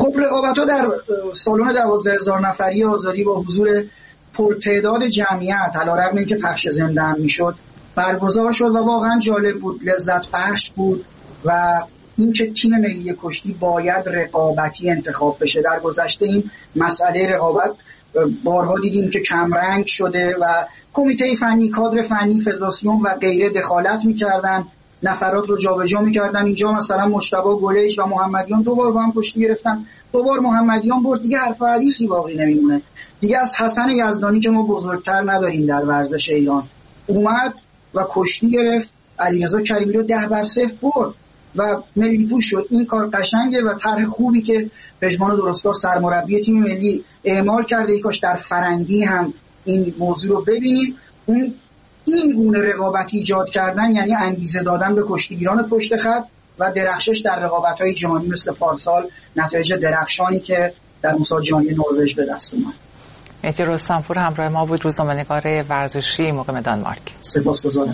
خب رقابت‌ها در سالن 12,000 نفری آزادی با حضور پرتعداد جمعیت علیرغم اینکه پخش زنده هم میشد برگزار شد و واقعا جالب بود، لذت بخش بود و اینکه تیم ملی کشتی باید رقابتی انتخاب بشه. در گذشته این مسئله رقابت بارها دیدیم که کمرنگ شده و کمیته فنی، کادر فنی، فدراسیون و غیره دخالت میکردن، نفرات رو جابجا میکردن. اینجا مثلا مجتبی گلیش و محمدیان 2 بار با هم کشتی گرفتن، 2 بار محمدیان برد، دیگه حرف حدیثی باقی نمیمونه دیگه. از حسن یزدانی که ما بزرگتر نداریم در ورزش ایران اومد و کشتی گرفت، علیرضا کریمی رو 10-0 برد و ملی پوش شد. این کار قشنگه و طرح خوبی که پژمان درستکار سرمربی تیم ملی اعمال کرده، کاش در فرنگی هم این موضوع رو ببینیم. این گونه رقابتی ایجاد کردن یعنی انگیزه دادن به کشتیگیران پشت خط و درخشش در رقابت‌های جهانی مثل پارسال، نتایج درخشانی که در مسابقات جهانی نروژ به دست اومد. مهدی رستمپور همراه ما بود، روزنامه‌نگار ورزشی مقیم دانمارک. سپاسگزارم.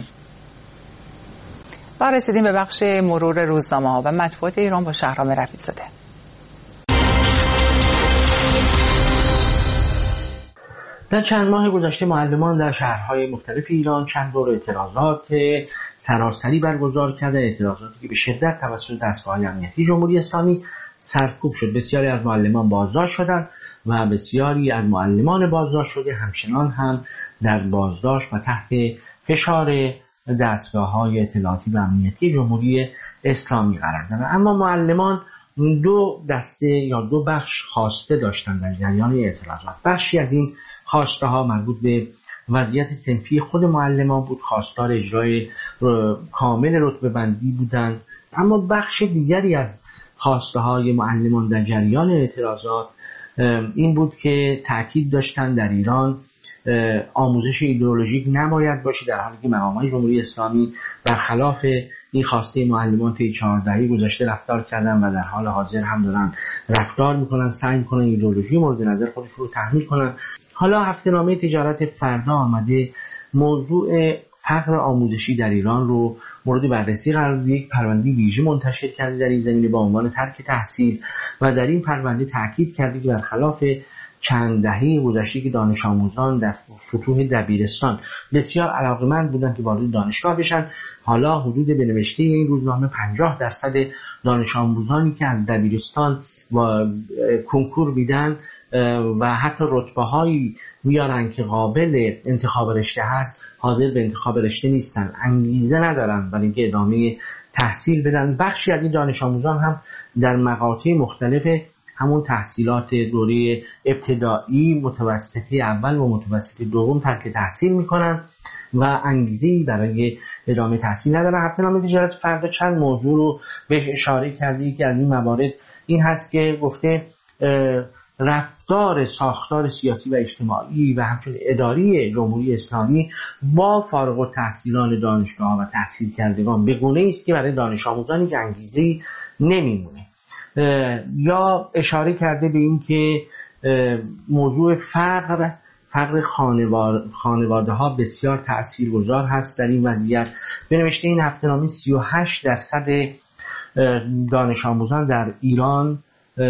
و رسیدیم به بخش مرور روزنامه‌ها و مطبوعات ایران با شهرام رفیع‌زاده. در چند ماه گذشته معلمان در شهرهای مختلف ایران چند بار اعتراضات سراسری برگزار کردند، اعتراضاتی که به شدت توسط دستگاه‌های امنیتی جمهوری اسلامی سرکوب شد. بسیاری از معلمان بازداشت شدند و بسیاری از معلمان بازداشت شده همچنان هم در بازداشت و تحت فشار دستگاه‌های اطلاعاتی و امنیتی جمهوری اسلامی قرار دارند. اما معلمان 2 دسته یا 2 بخش خواسته داشتند در جریان اعتراضات. بخشی از این خواسته ها مربوط به وضعیت صنفی خود معلمان بود، خواستار اجرای کامل رتبه بندی بودند. اما بخش دیگری از خواسته های معلمان در جریان اعتراضات این بود که تاکید داشتند در ایران آموزش ایدئولوژیک نباید باشه، در حالی که مقامات جمهوری اسلامی برخلاف این خواسته معلمان طی 4 دهه گذشته رفتار کردن و در حال حاضر هم دارن رفتار میکنن، سعی میکنن ایدئولوژی مورد نظر خودش رو تحمیل کنن. حالا هفته‌نامه تجارت فردا آمده موضوع فقر آموزشی در ایران رو مورد بررسی قرار داد. یک پرونده ویژه منتشر کرده در این زمینه با عنوان ترک تحصیل و در این پرونده تاکید کرده که برخلاف چند دهه گذشته که دانش آموزان در سطوح دبیرستان بسیار علاقه‌مند بودند که وارد دانشگاه بشن، حالا حدود به نوشته این روزنامه 50% دانش آموزانی که از دبیرستان و کنکور میدن و حتی رتبه‌هایی میارن که قابل انتخاب رشته هست حاضر به انتخاب رشته نیستن، انگیزه ندارن برای اینکه ادامه تحصیل بدن. بخشی از این دانش آموزان هم در مقاطع مختلف همون تحصیلات دوره ابتدایی، متوسطه اول و متوسطه دوم ترک تحصیل میکنن و انگیزه‌ای برای ادامه تحصیل ندارن. هفته‌نامه تجارت فردا چند موضوع رو بهش اشاره کرده که از این موارد این هست که گفته رفتار ساختار سیاسی و اجتماعی و همچنین اداری جمهوری اسلامی با فارغ التحصیلان دانشگاه و تحصیل کردگان به گونه‌ای است که برای دانش آموزانی که انگیزه‌ای نمیمونه. یا اشاره کرده به این که موضوع فقر خانواده ها بسیار تاثیرگذار هست در این وضعیت. به نوشته این هفته‌نامه 38% دانش آموزان در ایران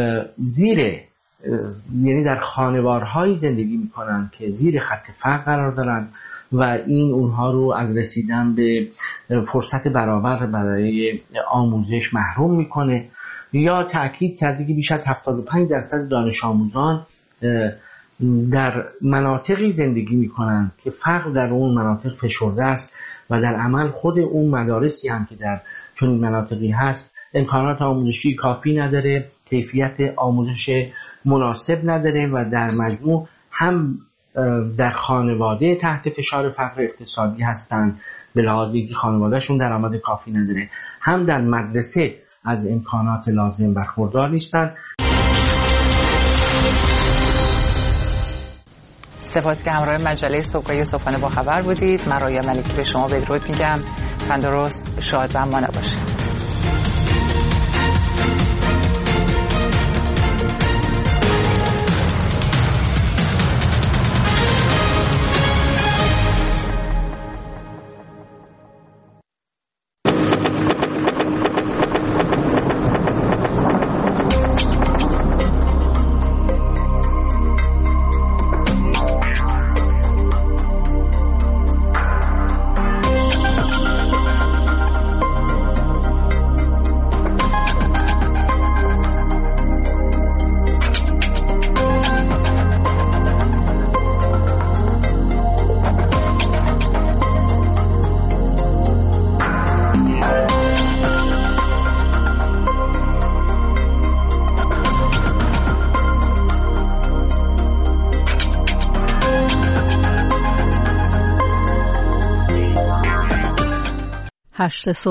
یعنی در خانوارهایی زندگی میکنن که زیر خط فقر قرار دارن و این اونها رو از رسیدن به فرصت برابر برای آموزش محروم میکنه. یا تأکید کرده که بیش از 75% دانش آموزان در مناطقی زندگی میکنن که فقر در اون مناطق فشرده است و در عمل خود اون مدارسی هم که در چنین مناطقی هست امکانات آموزشی کافی نداره، کیفیت آموزش مناسب نداره و در مجموع هم در خانواده تحت فشار فقر اقتصادی هستند به لحاظ اینکه خانوادهشون درآمد کافی نداره، هم در مدرسه از امکانات لازم برخوردار نیستند. سپاس که همراه مجله صبحگاهی صبحانه با خبر بودید. من رایا ملکی به شما بدرود میگم. تندرست، شاد و امان باشید. 8 صبح.